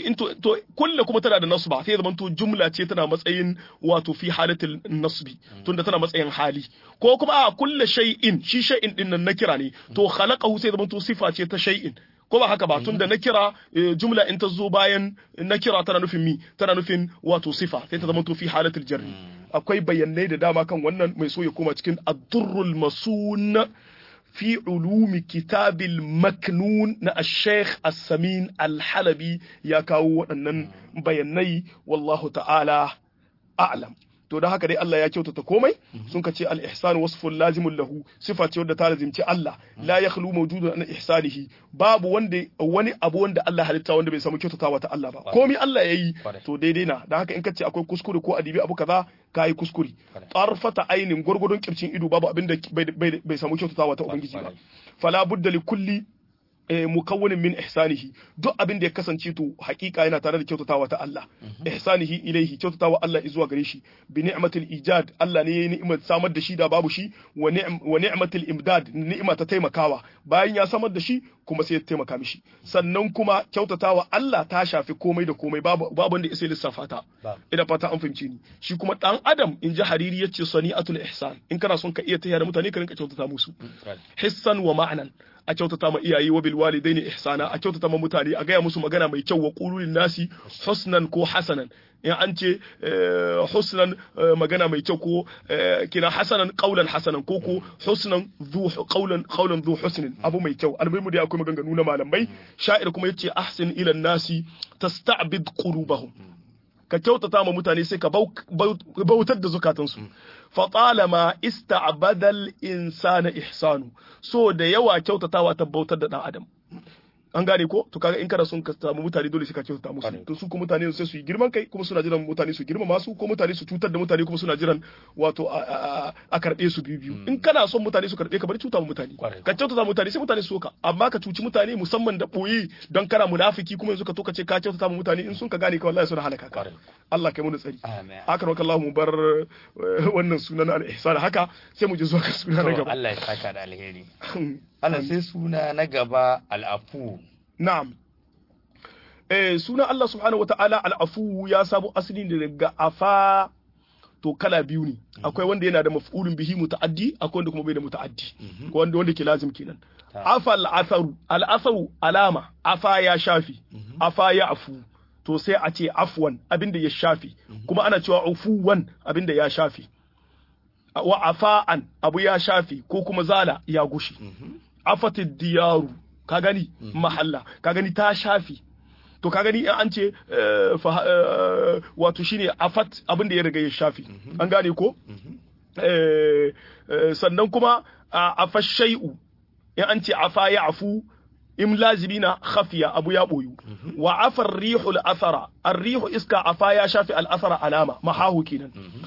to kullu kuma tana da nasba sai zama to jumla ce tana matsayin wato fi halatil nasbi tunda tana matsayin hali ko kuma a kullu shay'in shi shay'in din nan nakira ne to khalaqahu sai zama to sifa ce ta shay'in ko ba haka ba tunda nakira jumla in ta zo bayan nakira tana nufin mi tana nufin wato sifa sai ta zama to fi halatil jarri akwai bayanai da dama kan wannan mai so ya koma cikin ad-durrul masun في علوم كتاب المكنون نا الشيخ السمين الحلبي يا كاو waɗannan bayanai wallahu ta'ala a'lam to da haka dai Allah ya kyautata komai sun kace al-ihsan wasfun lazimun lahu sifa ce wadda ta lazimci Allah la yakhlu mawjudun an ihsanihi babu wanda wani abu wanda Allah halitta wanda bai samu kyautatawa ta Allah ba komai Allah yayi to daidai na da haka in kace akwai kuskure ko adibi abu kaza kai kuskure tarfata ainin gurgudun kircin ido babu abin da bai samu kyautatawa ta ubangiji ba fala budda li kulli mukawwinin min ihsanihi duk abin da ya kasance to hakika yana tare da kyautatawa ta Allah ihsanihi ilaihi kyautatawa Allah zuwa gare shi bi ni'matil ijad Allah ne yayi ni'imar samar da shi da babu shi wa ni'matil imdad ni'ima ta taimakawa bayan ya samar da shi kuma sai ya taimaka mishi sannan kuma kyautatawa Allah ta shafi komai da komai babu babu wanda ya lissafa ta ina fata an fahimce ni shi kuma dan adam in ji hariri yace sani'atul ihsan in kana son ka iya tayar da mutane ka rinka kyautata musu hissan wa ma'nan a kyautata ma iyaye wa bil walidaini ihsana a kyautata ma mutane a gaya musu magana mai kyau wa qulul nasi husnan ko hasanan in an ce husnan magana mai kyau ko kina hasanan qaulan hasanan ko ko husnan zu qaulan qaulan zu husnin abu mai kyau almuhimu da akwai maganganu na malamai sha'ir kuma yace ahsin ila nasi tasta'bid qulubahum ka kyautata ma mutane sai ka bautar da zukatansu fatalama ista'badal insana ihsanu so da yawa kyautatawa ta bautar da dan adam an gane ko to kaga in kana son ka samu mutane dole sai ka kyautata musu to su kuma mutane sai su yi girman kai kuma suna jiran mutane su girma masu ko mutane su cutar da mutane kuma suna jiran wato a karbe su biyu biyu in kana son mutane su karbe ka bari cuta mutane ka kyautata mutane sai mutane su ka amma ka cuci mutane musamman da boye don kana munafiki kuma yanzu ka to ka ce ka kyautata mutane in sun ka gane ka wallahi suna halaka ka Allah kai mu tsari akan Allah mu bar wannan sunan al-ihsan haka sai mu je zuwa ga sunan na gaba Allah ya saka da alheri Allah sai suna na gaba al-afu na'am eh sunan Allah subhanahu wata'ala al-afu ya samu asali ne daga afa to kala biyu ne akwai wanda yana da maf'ulun bihi muta'addi akwai wanda kuma bai da muta'addi ko wanda wanda ke lazim kenan afa al-atharu al-atharu alama afa ya shafi afa ya afu to sai a ce afwan abinda ya shafi kuma ana cewa ufuwan abinda ya shafi wa afa'an abu ya shafi ko kuma zala ya gushi afatid diyaru ka gani mahalla ka gani ta shafi to ka gani an ce wato shine afat abinda ya riga ya shafi an gane ko sannan kuma afa shay'u in an ce afa ya afu in lazimi na khafiya abu ya boyu wa afa ar-rihu al-athara ar-rihu iska afa ya shafi al-athara alama mahahu kenan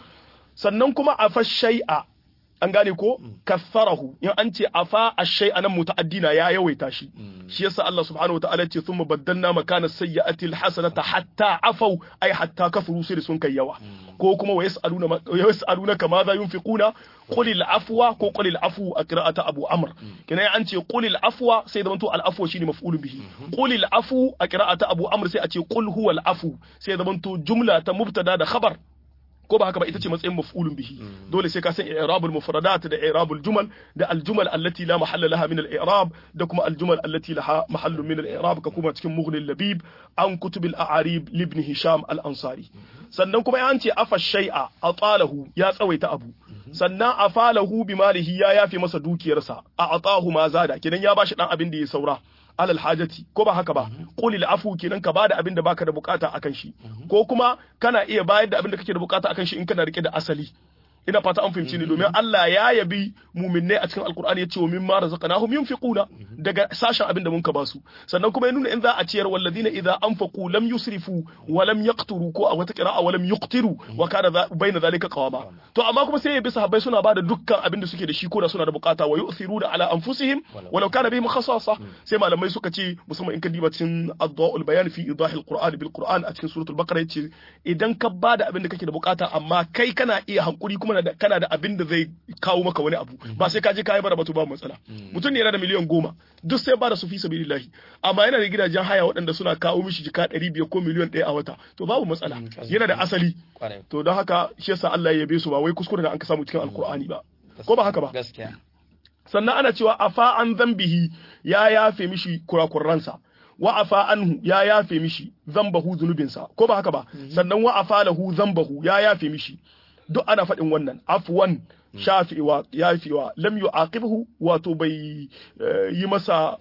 sannan kuma afa shay'a an gane ko kassarahu in an ce afa ash-shay'a nan muta'addina ya yawaita shi shi yasa Allah subhanahu wataala ce thumma baddalna makana sayyi'ati al-hasanata hatta afau ay hatta kafuru sai sun kai yawa ko kuma wa yas'aluna yas'aluna kama za yunfiquna qul al-afwa ko qul al-afu a qira'ata Abu Amr kina an ce qul al-afwa sai da manto al-afwa shine maf'ulun bihi qul al-afu a qira'ata Abu Amr sai a ce qul huwa al-afu sai da manto jumla ta mubtada da khabar ko ba haka ba ita ce matsayin maf'ulun bihi dole sai ka san i'rabul mufradat da i'rabul jumal da al-jumal allati la mahalla laha min al-i'rab da kuma al-jumal allati laha mahallu min al-i'rab ka kuma cikin mughni al-labib an kutub al-a'arib libn hisham al-ansari sannan kuma ya ce afa shay'a atalahu ya tsawaita abu sannan afalahu bi malihi ya yafi masa dukiyarsa a atahu ma zada kidan ya bashi dan abin da ya saura alal hajati ko ba haka ba qulil afu kenan ka bada abin da baka da bukata akan shi ko kuma kana iya bayar da abin da kake da bukata akan shi in kana rike da asali ina fata an fahimci ne domin Allah ya yabi mu'minnai a cikin alkur'ani ya ce wa mimma razaqnahum yunfiquna daga sashen abin da mun ka basu sannan kuma ya nuna in za a ciyar walladina idza anfaqu lam yusrifu wa lam yaqturu ko a wata qira'a wa lam yuqtiru wa kana baina zalika qawama to amma kuma sai ya bi sahabbai suna bada dukkan abin da suke da shi ko da suna da bukata wa yu'thiruna ala anfusihim walau kana bihim khassasa sai malamai suka ce musamman in ka diba cikin adwa'ul bayan fi idahil qur'an bil qur'an a cikin suratul baqara yace idan ka bada abin da kake da bukata amma kai kana iya hankuri kuma kana da abin da zai kawo maka wani abu ba sai ka je kai bara batu ba matsala mutum ne yana da miliyan goma duk sai ba da su fi sabilillahi amma yana da gidajen haya waɗanda suna kawo mishi jika ɗari biyar ko miliyan ɗaya a wata to babu matsala yana da asali to don haka shi yasa Allah ya yabe su ba wai kuskure da an ka samu cikin alkur'ani ba ko ba haka ba gaskiya sannan ana cewa afa an zambihi ya yafe mishi kurakurransa wa afa anhu ya yafe mishi zambahu zunubinsa ko ba haka ba sannan wa afa lahu zambahu ya yafe mishi duk ana faɗin wannan afwan shafiwa yafiwa lam yu'aqibhu wato bai yi masa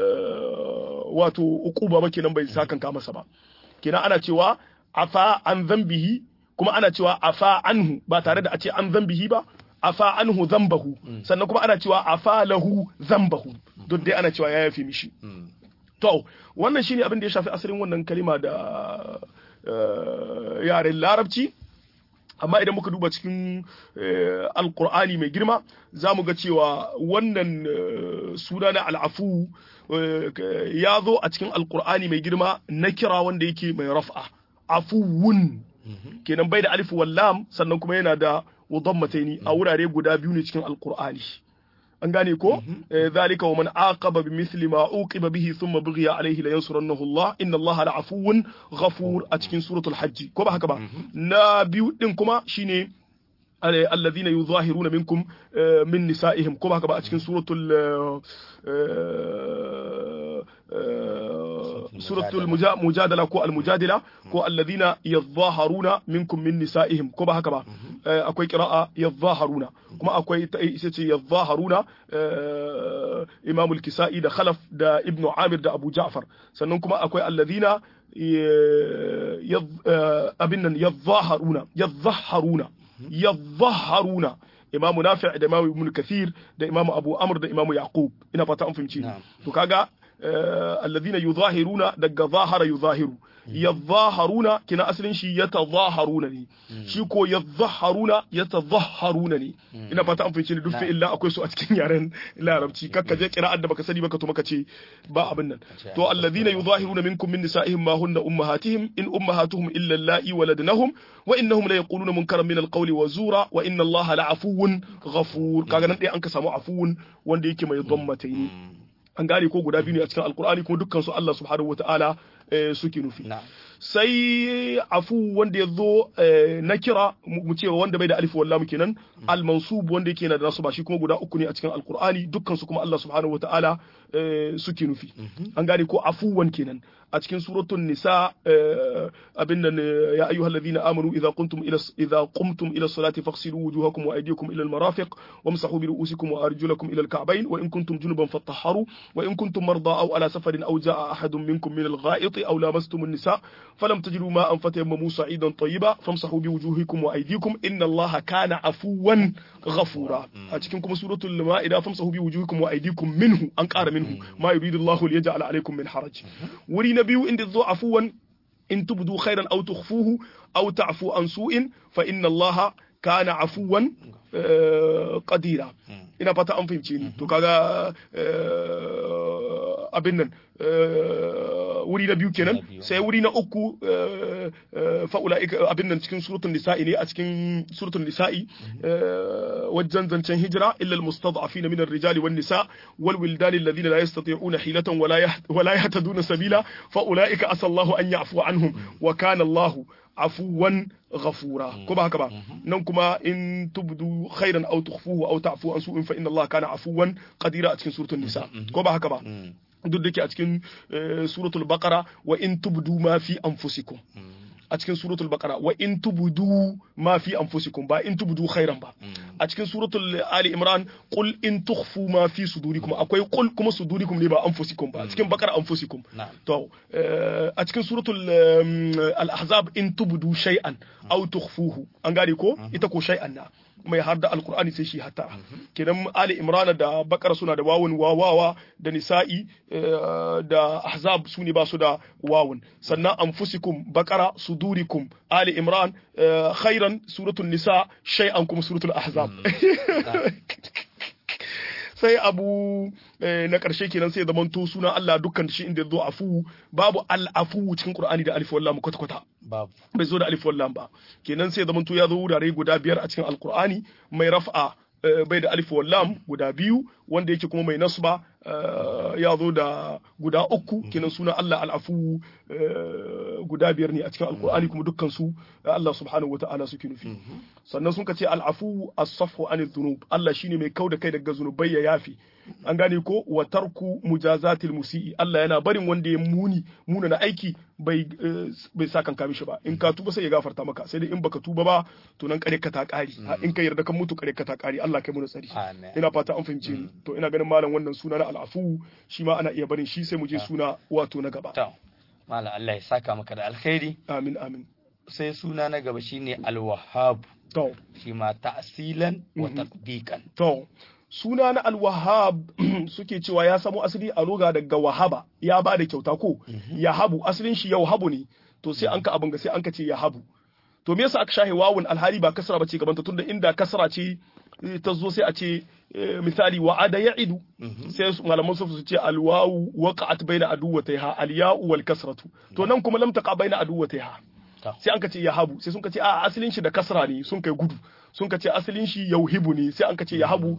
wato uquba ba kenan bai sakanka masa ba kenan ana cewa afa an zambihi kuma ana cewa afa anhu ba tare da a ce an zambihi ba afa anhu zambahu sannan kuma ana cewa afa lahu zambahu duk dai ana cewa ya yafi mishi to wannan shine abin da ya shafi asalin wannan kalima da yaren larabci amma idan muka duba cikin alkur'ani mai girma za mu ga cewa wannan suna na al'afu ya zo a cikin alkur'ani mai girma na kira wanda yake mai raf'a afuwun kenan bai da alif wallam sannan kuma yana da wadammataini a wurare guda biyu ne cikin alkur'ani an gane ko zalika wa man aqaba bi mithli ma uqiba bihi thumma bughiya alayhi la yansurannahu Allah inna Allah la'afuwun ghafur a cikin suratul hajj ko ba haka ba na biyu din kuma shine alladhina yuzahiruna minkum min nisa'ihim ko ba haka ba a cikin suratul suratul mujadala ko al-mujadila ko alladhina yadhaharuna minkum min nisa'ihim ko ba haka ba akwai qira'a yadhaharuna kuma akwai ita ce yadhaharuna Imam al-Kisa'i da Khalaf da Ibn Amir da Abu Ja'far sannan kuma akwai alladhina abin nan yadhaharuna yadhaharuna yadhaharuna Imam Nafi' da Imam Ibn Kathir da Imam Abu Amr da Imam Yaqub ina fata an fahimci to kaga alladhina yuzahiruna daga zahara yuzahiru yadhaharuna kina asalin shi yatazaharuna ne shi ko yadhaharuna yatazaharuna ne ina fata an fahimci duk fi'il la akwai su a cikin yaren larabci kakka je qira'ar da baka sani baka to maka ce ba abin nan to alladhina yuzahiruna minkum min nisa'ihim ma hunna ummahatihim in ummahatuhum illa allati waladnahum wa innahum la yaquluna munkaran min alqawli wa zura wa inna allaha la'afuwun ghafur kaga nan dai an ka samu afuwun wanda yake mai dhammataini an gane ko guda biyu ne a cikin alkur'ani kuma dukkan su Allah subhanahu wataala suke nufi sai afu wanda ya zo na kira mu ce wanda bai da alif wallam kenan al-mansub wanda yake na da nasu ba shi kuma guda uku ne a cikin alkur'ani dukkan su kuma Allah subhanahu wataala suke nufi an gane ko afuwan kenan a cikin suratul nisa abin nan ya ayyuhal ladina amanu idza qumtum ila idza qumtum ila salati faghsilu wujuhakum wa aydiyakum ila al-marafiq wamsahu bi ru'usikum wa arjulakum ila al-ka'bayn wa in kuntum junuban fatahharu wa in kuntum marda aw ala safarin aw jaa ahadun minkum min al-gha'it الحيض أو لامستم النساء فلم تجدوا ماء فتيمموا صعيدا طيبا فامسحوا بوجوهكم وأيديكم إن الله كان عفوا غفورا أتكلم سورة المائدة فامسحوا بوجوهكم وأيديكم منه أنكار منه ما يريد الله ليجعل عليكم من حرج وري نبي إن ذو عفوا إن تبدوا خيرا أو تخفوه أو تعفو عن سوء فإن الله kana afuwan qadira ina fata an fahimce ni to kaga abin nan wuri na biyu kenan sai wuri na uku fa ulaika abin nan cikin suratul nisa'i ne a cikin suratul nisa'i wajen zancen hijira illa almustad'afina min ar-rijali wan nisa wal wildan alladhina la yastati'una hilatan wala yahtaduna sabila fa ulaika asallahu an ya'fu anhum wa kana Allahu afuwan ghafura ko ba haka ba nan kuma in tubdu khairan aw tukhfuhu aw ta'fu an su'in fa inna Allah kana afuwan qadira a cikin suratul nisa ko ba haka ba duk da ke a cikin suratul baqara wa in tubdu ma fi anfusikum a cikin suratul baqara wa in tubdu ma fi anfusikum ba in tubdu khairan ba a cikin suratul ali imran qul in tukhfu ma fi sudurikum akwai qul kuma sudurikum ne ba anfusikum ba cikin baqara anfusikum to a cikin suratul al-ahzab in tubdu shay'an aw tukhfuhu an gane ko ita ko shay'an na mai har da alkur'ani sai shi hatta kenan ali imrana da bakara suna da wawun wawawa da nisa'i da ahzab su ne ba su da wawun sannan anfusikum bakara sudurikum ali imran khairan suratul nisa shay'an kuma suratul ahzab sai abu na ƙarshe kenan sai zaman to sunan Allah dukkan shi inda zo afu babu al-afu cikin Qur'ani da alif wallam kwata kwata babu bai zo da alif wallam ba kenan sai zaman to ya zo wurare guda biyar a cikin al-Qur'ani mai raf'a bai da alif wallam guda biyu wanda yake kuma mai nasba ya zo da guda uku kenan sunan Allah al-afu guda biyar ne a cikin al-Qur'ani kuma dukkan su Allah subhanahu wata'ala suke nufi sannan sun ce al-afu as-safhu anil dhunub Allah shine mai kauda kai daga zunubai ya yafi an gane ko wa tarku mujazatil musii Allah yana barin wanda ya muni muna na aiki bai bai sakan ka mishi ba in ka tuba sai ya gafarta maka sai dai in baka tuba ba to nan kare ka ta kari in ka yarda kan mutu kare ka ta kari Allah kai mu tsari ina fata an fahimce ni to ina ganin malam wannan suna na al'afu shi ma ana iya barin shi sai mu je suna wato na gaba to malam Allah ya saka maka da alkhairi amin amin sai suna na gaba shine al-wahhab to shi ma ta'silan wa tatbiqan to suna na al-wahhab suke cewa ya samo asali a loga daga wahaba ya ba da kyauta ko yahabu asalin shi yauhabu ne to sai an ka abin ga sai an ka ce yahabu to me yasa aka shahe wawun alhali ba kasra bace gaban ta tunda inda kasra ce ta zo sai a ce misali wa'ada ya'idu sai malaman su su ce alwawu waqa'at baina aduwataiha alya'u wal kasratu to nan kuma lam taqa baina aduwataiha sai an ka ce yahabu sai sun ka ce a asalin shi da kasra ne sun kai gudu sun ka ce asalin shi yauhibu ne sai an ka ce yahabu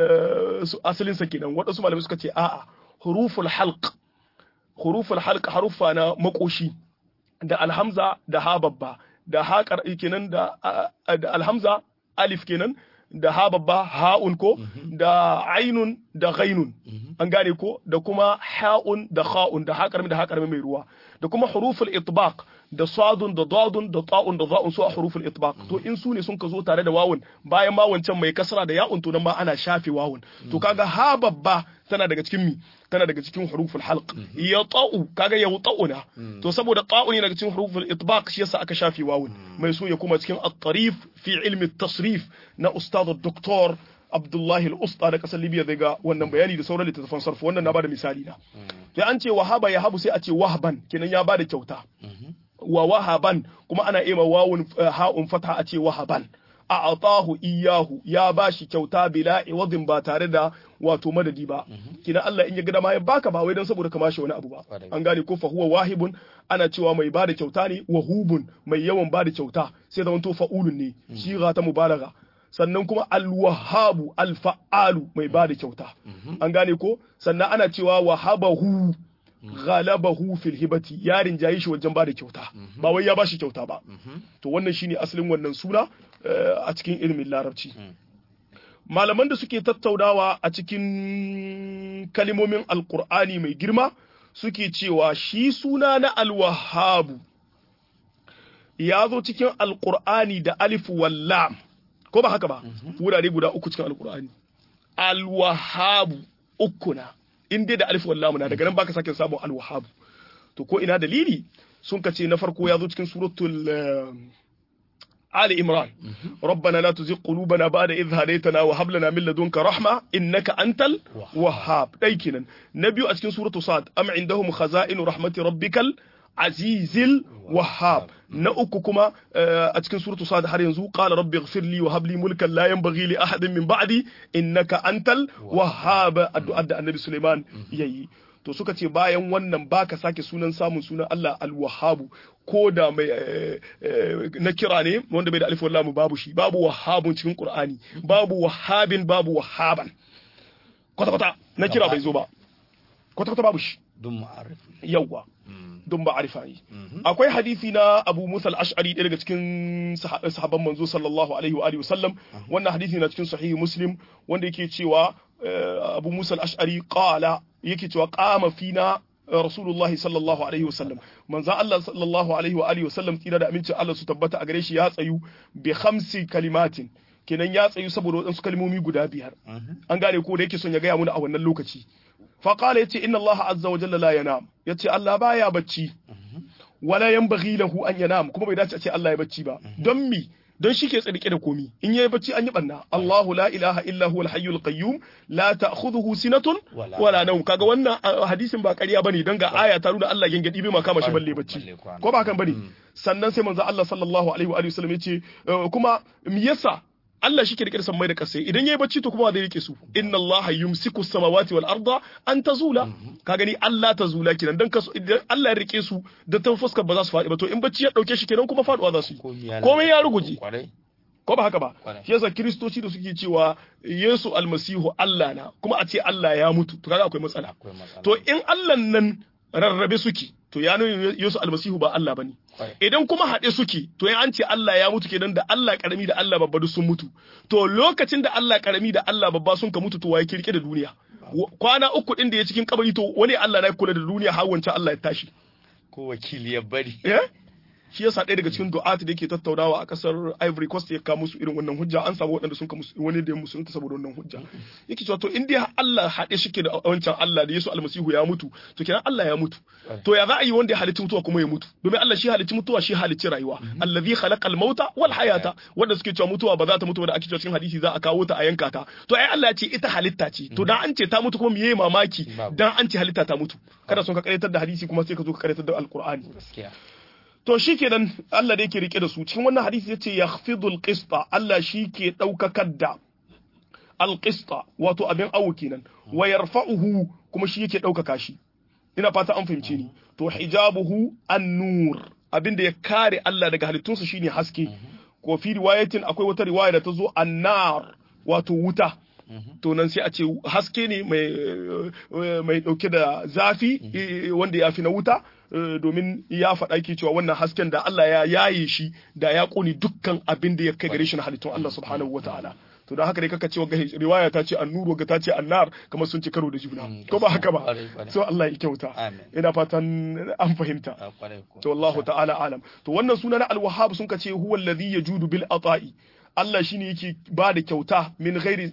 asalin sa kenan wadansu malamai suka ce a'a huruful halq huruful halq harufa na makoshi da alhamza da ha babba da ha kenan da alhamza alif kenan da ha babba ha'un ko da ainun da ghainun an gane ko da kuma ha'un da kha'un da ha karmi da ha karmi mai ruwa da kuma huruful itbaq da sadun da dadun da ta'un da za'un su a huruful itbaq to in su ne sun ka zo tare da wawun bayan ma wancan mai kasra da ya'un to nan ma ana shafe wawun to kaga ha babba tana daga cikin mi tana daga cikin huruful halq ya ta'u kaga ya ta'una to saboda ta'un ne daga cikin huruful itbaq shi yasa aka shafe wawun mai so ya kuma cikin at-tarif fi ilmi at-tasrif na ustad doktor Abdullahi al-Usta da kasar Libya zai ga wannan bayani da sauran littattafan sarfu wannan na bada misali na sai an ce wahaba ya habu sai a ce wahban kenan ya bada kyauta wa wahaban kuma ana ema wawun ha'un fatha a ce wahaban a atahu iyahu ya bashi kyauta bila iwadin ba tare da wato madadi ba kina Allah in ya ga dama ya baka ba wai dan saboda ka bashi wani abu ba an gane ko fa huwa wahibun ana cewa mai bada kyauta ne wahubun mai yawan bada kyauta sai zaman to fa'ulun ne shiga ta mubalagha sannan kuma alwahabu alfa'alu mai bada kyauta an gane ko sannan ana cewa wahabahu ghalabahu fil hibati yarin jayi shi wajen bada kyauta ba wai ya bashi kyauta ba to wannan shine asalin wannan suna a cikin ilimin larabci malaman da suke tattaunawa a cikin kalimomin alqur'ani mai girma suke cewa shi suna na alwahabu ya zo cikin alqur'ani da alif wal lam ko ba haka ba wurare guda uku cikin alqur'ani alwahabu uku na in dai da alif wal lam na daga nan baka sake samu alwahabu to ko ina dalili sun kace na farko ya zo cikin suratul Ali Imran rabbana la tuzigh qulubana ba'da idh hadaytana wa hab lana min ladunka rahma innaka antal wahhab dai kenan na biyu a cikin suratul Sad am indahum khaza'in rahmati rabbikal azizil wahhab na uku kuma a cikin suratul Sad har yanzu qala rabbi ighfir li wa hab li mulkan la yanbaghi li ahadin min ba'di innaka antal wahhab addu'a da annabi Sulaiman yayi to suka ce bayan wannan baka sake sunan samun sunan Allah al-Wahhabu ko da mai na kira ne wanda bai da alif wallahi babu shi babu wahhabun cikin Qur'ani babu wahhabin babu wahhaban kwata kwata na kira bai zo ba kwata kwata babu shi dun ma'arif yawa dun ma'arifa yi akwai hadisi na Abu Musa al-Ash'ari ɗaya daga cikin sahabban manzo sallallahu alaihi wa alihi wasallam wannan hadisi na cikin sahih Muslim wanda yake cewa Abu Musa al-Ash'ari qala yake cewa qama fina Rasulullahi sallallahu alaihi wasallam manzo Allah sallallahu alaihi wa alihi wasallam tsira da aminci Allah su tabbata a gare shi ya tsayu bi khamsi kalimatin kenan ya tsayu saboda wadansu kalmomi guda biyar an gane ko da yake son ya ga muna a wannan lokaci fa qala yace inna Allah azza wa jalla la yanam yace Allah baya bacci wala yanbaghi lahu an yanam kuma bai dace a ce Allah ya bacci ba don mi don shi ke tsarki da komi in yayi bacci an yi banna Allahu la ilaha illa huwa al-hayyul qayyum la ta'khudhuhu sinatun wala nawm kaga wannan hadisin ba ƙarya bane dan ga aya ta nuna Allah gengedi bai ma kama shi balle bacci ko ba kan bane sannan sai manzo Allah sallallahu alaihi wa alihi wasallam yace kuma me yasa Allah shi ke rike da mai da kasai idan yayi bacci to kuma zai rike su inna Allah yumsiku samawati wal arda an tazula ka gani Allah tazula kenan dan kaso idan Allah ya rike su da ta fuskar ba za su faɗi ba to in bacci ya dauke shi kenan kuma faduwa za su yi komai ya ruguje ko ba haka ba shi yasa kristoci da suke cewa Yesu almasihu Allah na kuma a ce Allah ya mutu to kaga akwai matsala to in Allah nan rarrabe suke to ya nuna Yesu almasihu ba Allah bane idan kuma haɗe suke to in an ce Allah ya mutu kenan da Allah karami da Allah babba duk sun mutu to lokacin da Allah karami da Allah babba sun ka mutu to waye kirke da duniya kwana uku din da ya cikin kabari to wani Allah na kula da duniya har wancan Allah ya tashi ko wakili ya bari eh shi yasa ɗaya daga cikin du'at da yake tattaunawa a kasar Ivory Coast ya kawo musu irin wannan hujja an samu waɗanda sun ka musu wani da ya musulunta saboda wannan hujja yake cewa to in dai Allah haɗe shi ke da wancan Allah da Yesu almasihu ya mutu to kenan Allah ya mutu to ya za a yi wanda ya halicci mutuwa kuma ya mutu domin Allah shi halicci mutuwa shi halicci rayuwa allazi khalaqal mauta wal hayata wanda suke cewa mutuwa ba za ta mutu ba da ake cewa cikin hadisi za a kawo ta a yanka ta to ai Allah ya ce ita halitta ce to dan an ce ta mutu kuma me yayi mamaki dan an ce halitta ta mutu kada sun ka karyatar da hadisi kuma sai ka zo ka karyatar da alqur'ani to shi kenan Allah da yake rike da su cikin wannan hadisi yace yakhfidul qista Allah shi ke daukakar da alqista wato abin awo kenan wa yarfa'uhu kuma shi yake daukaka shi ina fata an fahimce ni to hijabuhu an-nur abin da ya kare Allah daga halittunsa shine haske ko fi riwayatin akwai wata riwaya da ta zo an-nar wato wuta to nan sai a ce haske ne mai mai dauke da zafi wanda ya fi na wuta domin ya faɗa ke cewa wannan hasken da Allah ya yaye shi da ya ƙone dukkan abin da ya kai gare shi na halittun Allah subhanahu wa ta'ala to da haka ne kaka ce ga riwaya ta ce annuru ga ta ce annar kamar sun ci karo da juna ko ba haka ba so Allah ya kyauta ina fatan an fahimta to wallahu ta'ala alam to wannan suna na al-wahhab sun ka ce huwa alladhi yajudu bil ata'i Allah shine yake ba da kyauta min ghairi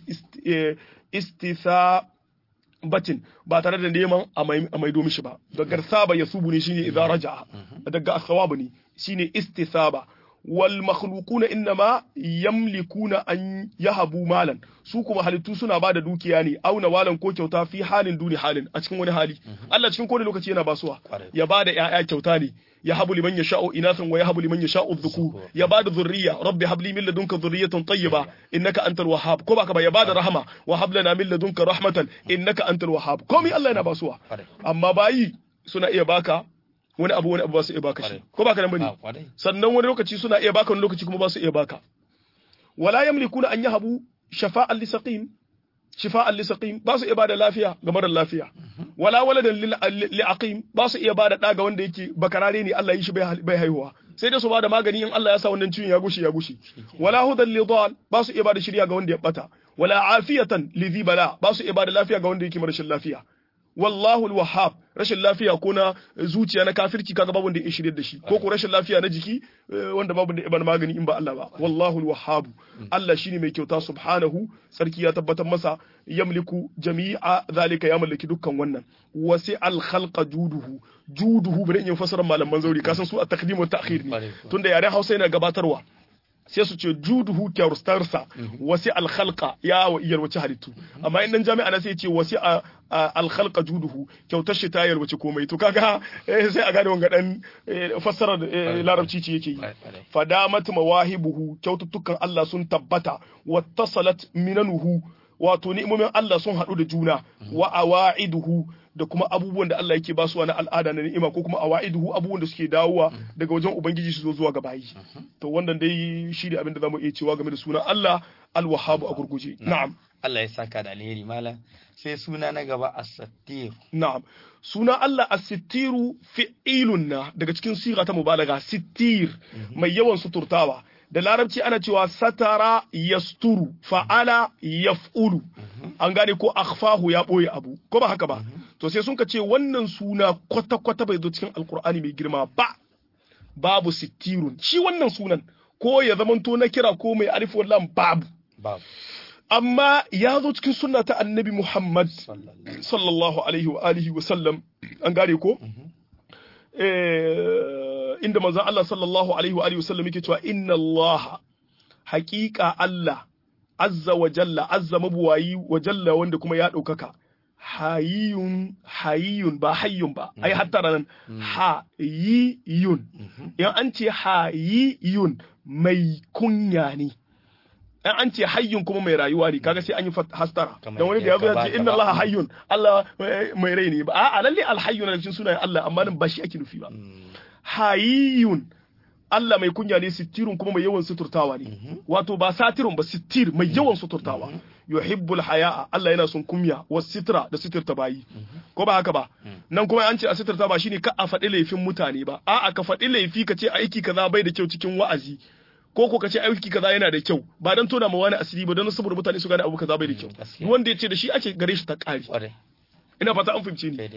istitha batin ba tare da neman a maido mishi ba daga saba ya subu ne shine idza raja'a daga asawabu ne shine istisaba wal makhluquna inma yamlikuna an yahabu malan su kuma halittu suna bada dukiya ne auna walan ko kyauta fi halin duni halin a cikin wani hali Allah cikin kowane lokaci yana basuwa ya bada ƴaƴa kyauta ne ya habu liman yasha'u inasan wa yahabu liman yasha'u dhukur ya bada zurriya rabbi habli min ladunka dhurriyatan tayyiba innaka antal wahhab ko baka ba ya bada rahama wa hab lana min ladunka rahmatan innaka antal wahhab komai Allah yana basuwa amma bayi suna iya baka wani abu wani abu ba su iya baka shi ko baka nan bane sannan wani lokaci suna iya baka wani lokaci kuma ba su iya baka wala yamlikuna an yahabu shafa'an lisaqim shifa'an lisaqim ba su iya bada lafiya ga marar lafiya wala waladan li'aqim ba su iya bada da ga wanda yake bakarare ne Allah yi shi bai haihuwa sai dai su bada magani in Allah ya sa wannan ciwon ya gushi ya gushi wala hudan lidal ba su iya bada shiriya ga wanda ya bata wala afiyatan lidhibala ba su iya bada lafiya ga wanda yake marashin lafiya wallahu al-wahhab rashin lafiya ko na zuciya na kafirci kaga babu wanda ya shirye da shi ko ko rashin lafiya na jiki wanda babu da iban magani in ba Allah ba wallahu al-wahhab Allah shine mai kyauta subhanahu sarki ya tabbatar masa yamliku jami'a zalika ya mallaki dukkan wannan wasi al-khalqa juduhu juduhu bane in fasara malaman zauri kasan su at-taqdim wa ta'khir ne tunda yaren Hausa yana gabatarwa sai su ce juduhu kyarustarsa wasi alkhalqa ya wa iyar wace halittu amma in dan jami'a na sai ce wasi alkhalqa juduhu kyautar shi ta yalwace komai to kaga sai a gane wanga dan fassarar larabci ce yake yi fadamat mawahibuhu kyaututtukan Allah sun tabbata wattasalat minanuhu wato ni'imomin Allah sun haɗu da juna wa awa'iduhu da kuma abubuwan da Allah yake ba su na al'ada na ni'ima ko kuma awa'iduhu abubuwan da suke dawowa daga wajen ubangiji su zo zuwa ga bayi to wannan dai shi ne abin da zamu iya cewa game da sunan Allah al-Wahhab a gurguje na'am Allah ya saka da alheri malam sai suna na gaba as-Sattir na'am suna Allah as-Sittiru fi'ilun na daga cikin siga ta mubalaga sittir mai yawan suturtawa da larabci ana cewa satara yasturu fa'ala yaf'ulu an gane ko akhfahu ya boye abu ko ba haka ba to sai sun ka ce wannan suna kwata kwata bai zo cikin alkur'ani mai girma ba babu sittirun shi wannan sunan ko ya zamanto na kira ko mai alif wallam babu babu amma ya zo cikin sunna ta annabi Muhammad sallallahu alaihi wa alihi wa sallam an gane ko eh inda manzon Allah sallallahu alaihi wa alihi wasallam yake cewa inna Allah haqiqa Allah azza wa jalla azza mabuwayi wa jalla wanda kuma ya daukaka hayiyun hayiyun ba hayyun ba ai hatta nan hayiyun in an ce hayiyun mai kunya ne in an ce hayyun kuma mai rayuwa ne kaga sai an yi hastara dan wani da yazo ya ce inna Allah hayyun Allah mai rai ne ba a lalle alhayyun da cikin sunayen Allah amma nan ba shi ake nufi ba hayiyun Allah mai kunya ne sittirun kuma mai yawan suturtawa ne wato ba satirun ba sittir mai yawan suturtawa yuhibbul haya'a Allah yana son kunya was sitra da sitirta bayi ko ba haka ba nan kuma an ce a sitirta ba shine ka a faɗi laifin mutane ba a'a ka faɗi laifi ka ce aiki kaza bai da kyau cikin wa'azi ko ko ka ce aiki kaza yana da kyau ba dan tona ma wani asiri ba dan saboda mutane su gane abu kaza bai da kyau wanda ya ce da shi ake gare shi ta ƙari ina fata an fahimce ni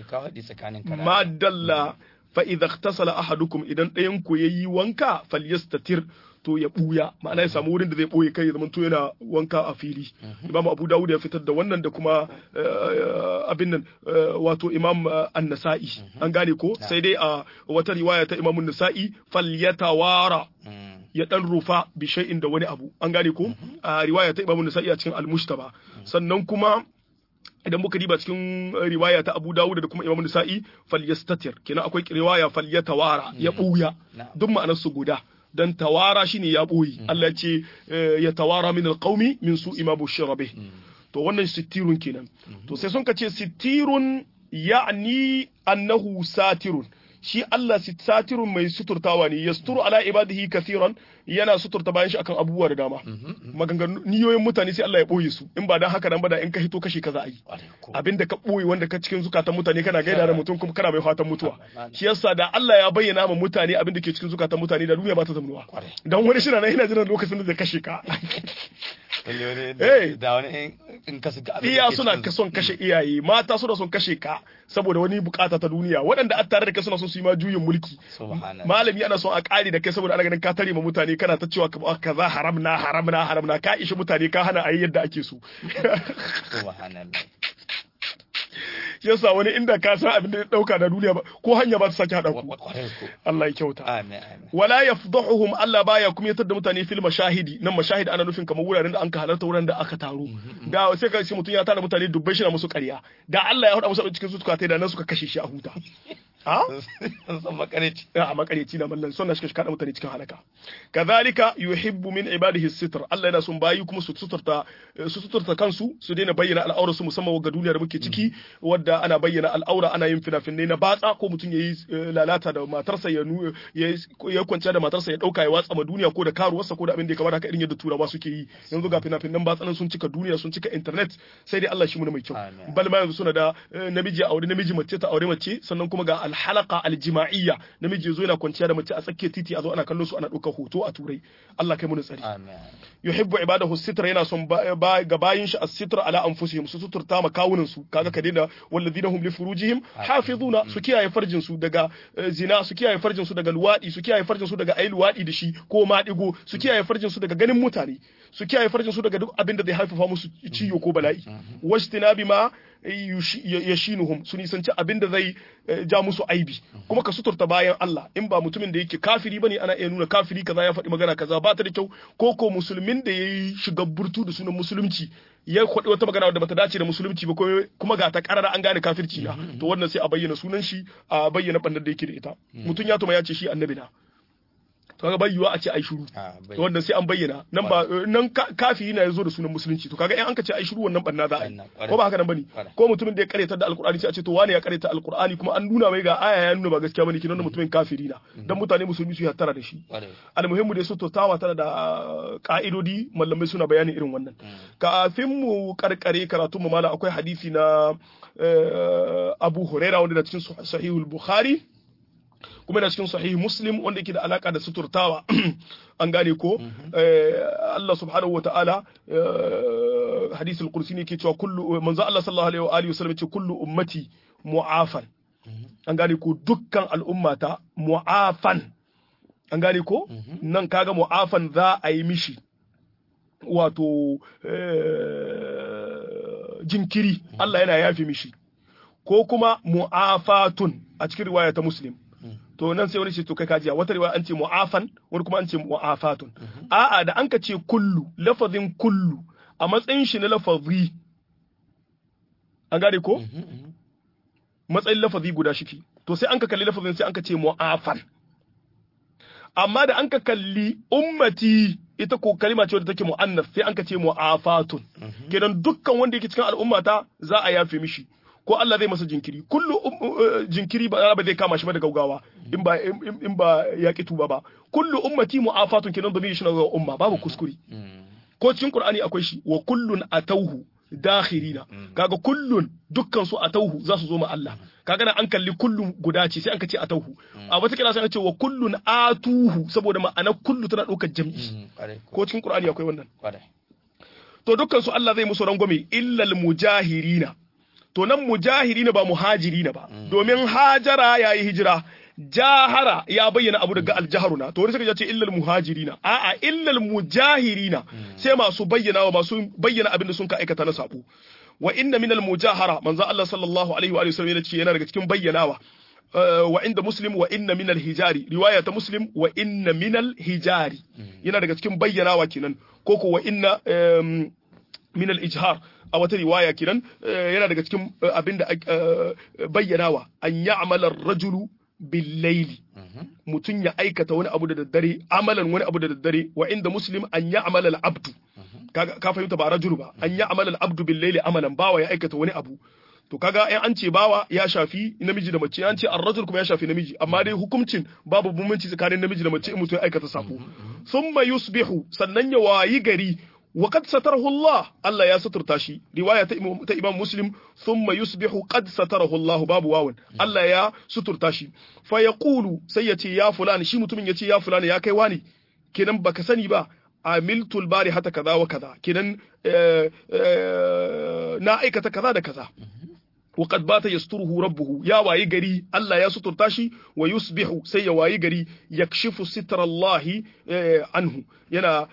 madalla fa idza ikhtasala ahadukum idan ɗayan ku yayi wanka falyastatir to ya buya ma'ana ya samu wurin da zai boye kai zaman to yana wanka a fili Imam Abu Dawud ya fitar da wannan da kuma abin nan wato Imam An-Nasa'i an gane ko sai dai a wata riwaya ta Imam An-Nasa'i falyatawara ya dan rufa bi shay'in da wani abu an gane ko a riwaya ta Imam An-Nasa'i a cikin Al-Mushtaba sannan kuma idan muka diba cikin riwaya ta Abu Dawud da kuma Imam Nasa'i falyastatir kenan akwai riwaya falyatawara ya buya duk ma'anar su guda dan tawara shine ya boyi Allah ce ya tawara min alqaumi min su'i ma bushira bih to wannan sittirun kenan to sai sun kace sittirun ya'ni annahu satirun shi Allah satirun mai suturtawa ne yasturu ala ibadihi kathiran yana suturta bayan shi akan abubuwa da dama maganganu niyoyin mutane sai Allah ya boye su in ba dan haka nan ba da in ka hito kashe kaza ayi abinda ka boye wanda ka cikin zukatan mutane kana gaida da mutum kuma kana mai fatan mutuwa shi yasa da Allah ya bayyana ma mutane abinda ke cikin zukatan mutane da duniya ba ta zamuwa dan wani shi na nan yana jiran lokacin da zai kashe ka da wani in ka suka iya suna son kashe iyaye mata suna son kashe ka saboda wani bukata ta duniya waɗanda a tare da kai suna son su yi ma juyin mulki malami ana son a ƙari da kai saboda ana ganin ka tare ma mutane kana ta cewa kaza haram na haram na haram na ka ishi mutane ka hana a yi yadda ake so yasa wani inda ka san abin da ya dauka da duniya ba ko hanya ba ta saki hada ku Allah ya kyauta amin amin wala yafdahuhum Allah baya kuma yatar da mutane fil mashahidi nan mashahidi ana nufin kamar wuraren da an ka halarta wuraren da aka taro da sai ka ce mutum ya tara mutane dubbai shi na musu ƙarya da Allah ya hada musu cikin su suka tai da nan suka kashe shi a huta ha san makareci a makareci na mallan sunna shi kada mutane cikin halaka kadhalika yuhibbu min ibadihi sitr Allah yana son bayi kuma su suturta su suturta kansu su daina bayyana al'aura su musamman ga duniya da muke ciki wadda ana bayyana al'aura ana yin fina-finai na batsa ko mutum yayi lalata da matarsa ya ya kwanta da matarsa ya dauka ya watsa ma duniya ko da karuwarsa ko da abin da ya kamata haka irin yadda turawa suke yi yanzu ga fina-finan batsanan sun cika duniya sun cika internet sai dai Allah shi mu mai kyau bal ma yanzu suna da namiji a aure namiji mace ta aure mace sannan kuma ga alhalaka aljima'iyya namiji zo yana kwanciya da mace a tsakiyar titi a zo ana kallon su ana ɗaukar hoto a turai Allah kai mu tsari yuhibbu ibadahu sitra yana son ga bayin shi as-sitra ala anfusihim su suturta ma kawunan su kaga ka daina walladina hum li furujihim hafizuna su kiyaye farjin su daga zina su kiyaye farjin su daga luwadi su kiyaye farjin su daga ai luwadi da shi ko maɗigo su kiyaye farjin su daga ganin mutane su kiyaye farjin su daga duk abin da zai haifafa musu ciyo ko bala'i washtina bima yashinuhum su nisanci abin da zai ja musu aibi kuma ka suturta bayan Allah in ba mutumin da yake kafiri bane ana iya nuna kafiri kaza ya faɗi magana kaza ba ta da kyau ko ko musulmin da yayi shiga burtu da sunan musulunci ya kwaɗi wata magana da bata dace da musulunci ba kuma ga ta karara an gane kafirci na to wannan sai a bayyana sunan shi a bayyana bandar da yake da ita mutum ya tuma ya ce shi annabi na to kaga bayyuwa a ce ai shiru to wannan sai an bayyana nan ba nan kafiri na yazo da sunan musulunci to kaga in an ka ce ai shiru wannan banna za a yi ko ba haka nan bane ko mutumin da ya kareta da alqur'ani sai a ce to wani ya kareta alqur'ani kuma an nuna mai ga aya ya nuna ba gaskiya bane kinan mutumin kafiri na dan mutane musulmi su hattara da shi almuhimmu dai su to tawa tana da ka'idodi mallamai suna bayani irin wannan kafin mu karkare karatu mu mala akwai hadisi na Abu Hurairah wanda da cikin sahihul Bukhari kuma da cikin sahih Muslim wanda yake da alaka da suturtawa an gane ko Allah subhanahu wa ta'ala hadith al-qudsi ne yake cewa kullu manzo Allah sallallahu alaihi wa alihi wasallam yace kullu ummati mu'afan an gane ko dukkan al'ummata mu'afan an gane ko nan kaga mu'afan za a yi mishi wato jinkiri Allah yana yafi mishi ko kuma mu'afatun a cikin riwaya ta Muslim to nan sai wani ce to kai kajiya wata riwaya an ce mu'afan wani kuma an ce mu'afatun a'a da an ka ce kullu lafazin kullu a matsayin shi na lafazi an gane ko matsayin lafazi guda shiki to sai an ka kalli lafazin sai an ka ce mu'afan amma da an ka kalli ummati ita ko kalima ce wadda take mu'annas sai an ka ce mu'afatun kenan dukkan wanda yake cikin al'ummata za a yafe mishi ko Allah zai masa jinkiri kullu jinkiri ba ba zai kama shi ba da gaugawa in ba in ba ya ki tuba ba kullu ummati mu'afatun kenan da shi na umma babu kuskure ko cikin Qur'ani akwai shi wa kullun atauhu dakhirina kaga kullun dukkan su atauhu za su zo ma Allah kaga nan an kalli kullun guda ce sai an kace atauhu a wata kira sai an ce wa kullun atuhu saboda ma'ana kullu tana daukar jam'i ko cikin Qur'ani akwai wannan to dukkan su Allah zai musu rangwame illal mujahirina to nan mujahirina ba muhajirina ba domin hajara yayi hijira jahara ya bayyana abu daga aljaharuna to wani suka ce illal muhajirina a'a illal mujahirina sai masu bayyana wa masu bayyana abin da sun ka aikata na sabo wa inna minal mujahara manzo Allah sallallahu alaihi wa sallam yana ce yana daga cikin bayyanawa wa inda muslim wa inna minal hijari riwaya ta muslim wa inna minal hijari yana daga cikin bayyanawa kenan ko ko wa inna minal ijhar a wata riwaya kenan yana daga cikin abinda bayyanawa an ya'mala ar-rajulu billaili mutum ya aikata wani abu da daddare amalan wani abu da daddare wa inda muslim an ya amala al-abdu ka fahimta ba rajulu ba an ya amala al-abdu billaili amalan bawa ya aikata wani abu to kaga in an ce bawa ya shafi namiji da mace an ce ar-rajul kuma ya shafi namiji amma dai hukuncin babu bambanci tsakanin namiji da mace in mutum ya aikata sako thumma yusbihu sannan ya wayi gari وقد ستره الله الله يا ستر تاشي رواية تا إمام مسلم ثم يصبح قد ستره الله باب واون الله يا ستر تاشي فيقول سيتي يا فلان شي متمن يتي يا فلان يا كيواني كنن بك سني با عملت البارحة كذا وكذا كنن نا aikata kaza da kaza وقد بات يستره ربه يا واي غري الله يا ستر تاشي ويصبح سي يا واي غري يكشف ستر الله عنه yana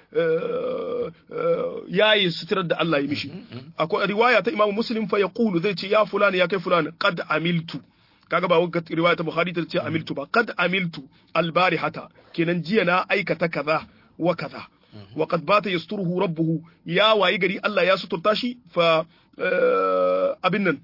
yayi sitirar da Allah ya mishi akwai riwaya ta Imam Muslim fa yaqulu zai ce ya fulani ya kai fulani qad amiltu kaga ba wata riwaya ta Bukhari ta ce amiltu ba qad amiltu albarihata kenan jiya na aikata kaza wa kaza wa qad bata yasturuhu rabbuhu ya wayi gari Allah ya suturta shi fa abin nan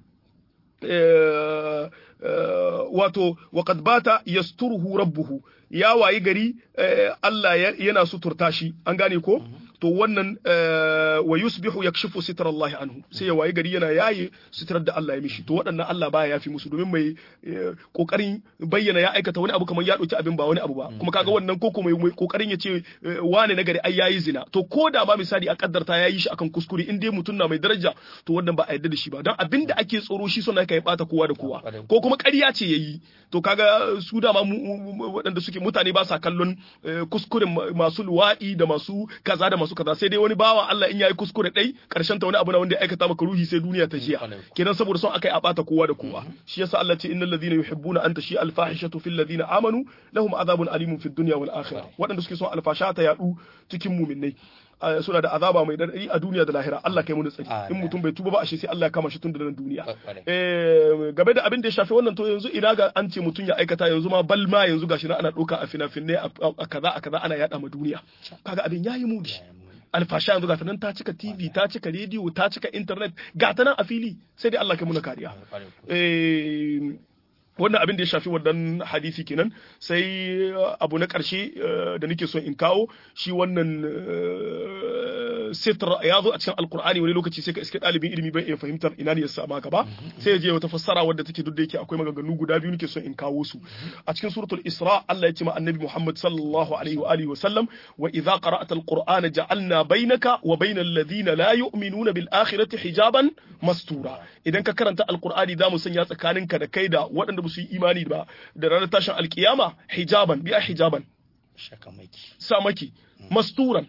wato waqad bata yasturuhu rabbuhu ya wayi gari Allah yana suturta shi an gane ko to wannan wa yusbihu yakshifu sitrallahi anhu sai ya waye gari yana yaye sitrar da Allah ya mishi to waɗannan Allah baya yafi musu domin mai kokarin bayyana ya aikata wani abu kamar ya dauki abin ba wani abu ba kuma kaga wannan koko mai kokarin ya ce wane na gari ai yayi zina to ko da ma misali a kaddarta yayi shi akan kuskure in dai mutum na mai daraja to wannan ba a yarda da shi ba dan abin da ake tsoro shi sona kai bata kowa da kowa ko kuma ƙarya ce yayi to kaga su da ma waɗanda suke mutane ba sa kallon kuskuren masu luwaɗi da masu kaza da masu kaza sai dai wani bawa Allah in yayi kuskure dai karshen ta wani abu na wanda ya aikata maka ruhi sai duniya ta jiya kenan saboda son akai a bata kowa da kowa shi yasa Allah ce innal ladhina yuhibbuna an tashi al fahishatu fil ladhina amanu lahum adhabun alimun fid dunya wal akhirah waɗanda suke son alfasha ta yadu cikin mu'minnai suna da azaba mai dadi a duniya da lahira Allah kai mu tsari in mutum bai tuba ba ashe sai Allah ya kama shi tun da nan duniya eh game da abin da ya shafi wannan to yanzu ina ga an ce mutum ya aikata yanzu ma bal ma yanzu gashi na ana doka a fina-finai a kaza a kaza ana yada ma duniya kaga abin yayi mudi alfasha yanzu gata nan ta cika T V ta cika rediyo ta cika internet gata nan a fili sai dai Allah kai mu kariya eh wannan abin da ya shafi wannan hadisi kenan sai abu na ƙarshe da nake so in kawo shi wannan sitra ya zo a cikin alkur'ani wani lokaci sai ka iske ɗalibin ilimi bai iya fahimtar ina ne ya sama ka ba sai ya je wata fassara wadda take duk da yake akwai maganganu guda biyu nake so in kawo su a cikin suratul isra Allah ya ce ma annabi Muhammad sallallahu alaihi wa alihi wa sallam wa idza qara'ta alqur'ana ja'alna bainaka wa bainal ladina la yu'minuna bil akhirati hijaban mastura idan ka karanta alqur'ani zamu sanya tsakaninka da kai da waɗanda ba su yi imani ba da ranar tashin alkiyama hijaban biya hijaban shakamaki samaki masturan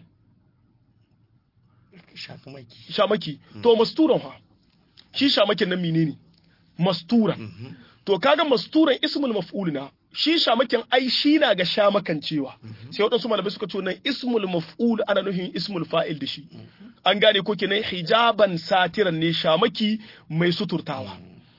shakamaki shamaki to masturan ha shi shamakin nan menene masturan to kaga masturan ismul maf'ul na shi shamakin ai shi na ga shamakan cewa sai wadansu malamai suka ce nan ismul maf'ul ana nufin ismul fa'il da shi an gane ko kenan hijaban satiran ne shamaki mai suturtawa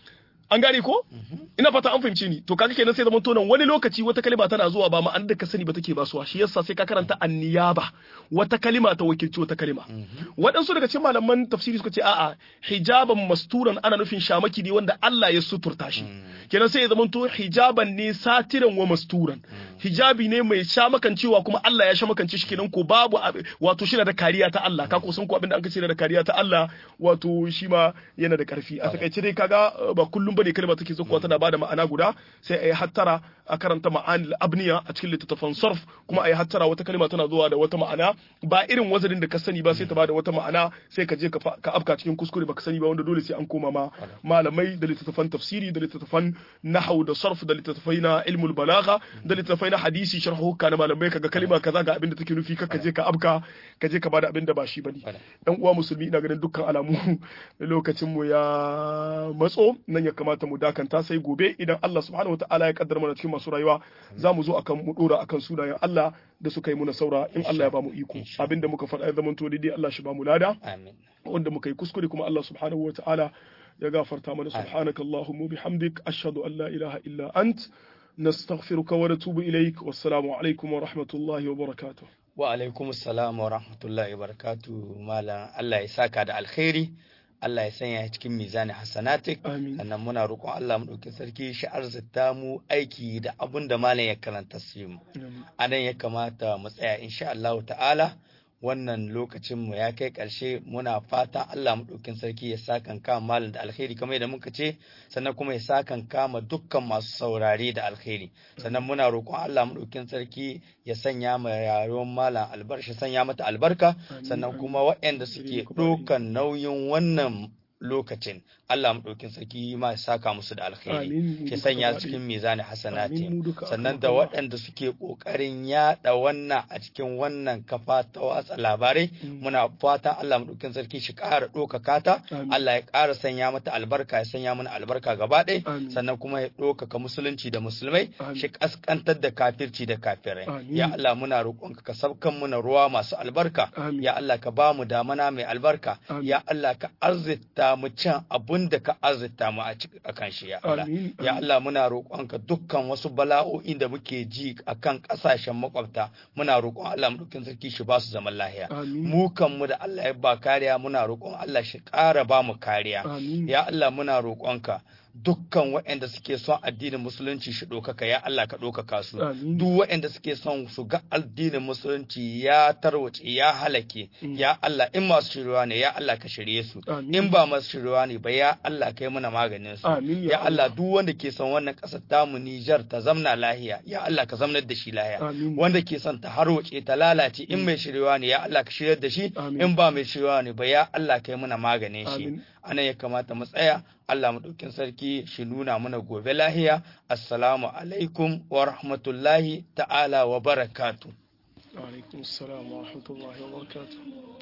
an gane ko ina fata an fahimce ni to kaga kenan sai zaman tonan wani lokaci wata kalima tana zuwa ba ma'anar da ka sani ba take basuwa shi yasa sai ka karanta anniyaba wata kalima ta wakilci wata kalima waɗansu daga cikin malaman tafsiri suka ce a'a hijaban masturan ana nufin shamaki ne wanda Allah ya suturta shi kenan sai ya zaman to hijaban ne satiran wa masturan hijabi ne mai shamakancewa kuma Allah ya shamakance shi kenan ko babu wato shi na da kariya ta Allah ka kusan ko abinda an kace da kariya ta Allah wato shi ma yana da karfi a takaice dai kaga ba kullum bane kalma take zuwa tana bada ma'ana guda sai ayi hattara a karanta ma'anil abniya a cikin littattafan sarf kuma ayi hattara wata kalma tana zuwa da wata ma'ana ba irin wazarin da ka sani ba sai ta bada wata ma'ana sai ka je ka ka afka cikin kuskure baka sani ba wanda dole sai an koma ma malamai da littattafan tafsiri da littattafan nahwu da sarf da littattafai na ilmul balagha da littattafai na hadisi sharhu na malamai kaga kalma kaza ga abin da take nufi ka je ka afka ka je ka bada abin da ba shi bane dan uwa musulmi ina ganin dukkan alamu lokacin mu ya matso nan ya kamata mu dakanta sai gobe idan Allah subhanahu wataala ya kaddara mana cikin masu rayuwa zamu zo akan mu dora akan sunayen Allah da suka yi muna saura in Allah ya bamu iko abinda muka faɗa ya zama to dai Allah shi bamu lada amin wanda muka yi kuskure kuma Allah subhanahu wataala ya gafarta mana subhanakallahumma bihamdik ashhadu an la ilaha illa ant nastaghfiruka wa natubu ilaik wassalamu alaikum wa rahmatullahi wa barakatuh wa alaikum assalam wa rahmatullahi wa barakatuh malam Allah ya saka da alkhairi Allah ya sanya cikin mizani hasanatik sannan muna roƙon Allah mu dauki sarki shi arzita mu aiki da abin da malam ya karanta su mu anan ya kamata mu tsaya insha Allah ta'ala wannan lokacin mu ya kai ƙarshe muna fata Allah mu dauki sarki ya sakan kama malam da alkhairi kamar yadda muka ce sannan kuma ya sakan kama dukkan masu saurare da alkhairi sannan muna roƙon Allah mu dauki sarki ya sanya mu yaron malam albarka sanya mata albarka sannan kuma waɗanda suke ɗaukan nauyin wannan lokacin Allah maɗaukin sarki ma ya saka musu da alkhairi ke sanya cikin mizani hasanati sannan da waɗanda suke ƙoƙarin yaɗa wannan a cikin wannan kafa ta watsa labarai muna fata Allah maɗaukin sarki shi ƙara ɗaukaka ta Allah ya ƙara sanya mata albarka ya sanya mana albarka gaba ɗaya sannan kuma ya ɗaukaka musulunci da musulmai shi ƙasƙantar da kafirci da kafirai ya Allah muna roƙonka ka sabkan muna ruwa masu albarka ya Allah ka ba mu damana mai albarka ya Allah ka arzita mu can abun da ka arzita mu a kan shi ya Allah ya Allah muna roƙonka dukkan wasu bala'o'in da muke ji akan ƙasashen makwabta muna roƙon Allah mu dukkan sarki shi ba su zaman lahiya mu kan mu da Allah ya ba kariya muna roƙon Allah shi ƙara ba mu kariya ya Allah muna roƙonka dukkan waɗanda suke son addinin musulunci shi ɗaukaka ya Allah ka ɗaukaka su Amin. duk waɗanda suke son su ga addinin musulunci ya tarwace ya halake ya Allah in masu shirwa ne ya Allah ka shirye su Amin. in ba masu shirwa ne ba ya Allah kai mana maganin su Amin, ya ya Allah Allah. duk wanda ke son wannan ƙasar tamu Nijar ta zamna lahiya ya Allah ka zamnar da shi lahiya Amin. wanda ke son ta harwace ta lalace in mai shirwa ne ya Allah ka shiryar da shi Amin. in ba mai shirwa ne ba ya Allah kai mana maganin shi Amin. anan ya kamata mu tsaya Allah maɗaukin sarki shi nuna mana gobe lahiya assalamu alaikum wa rahmatullahi ta'ala wa barakatu Wa alaikum assalam wa rahmatullahi wa barakatuh.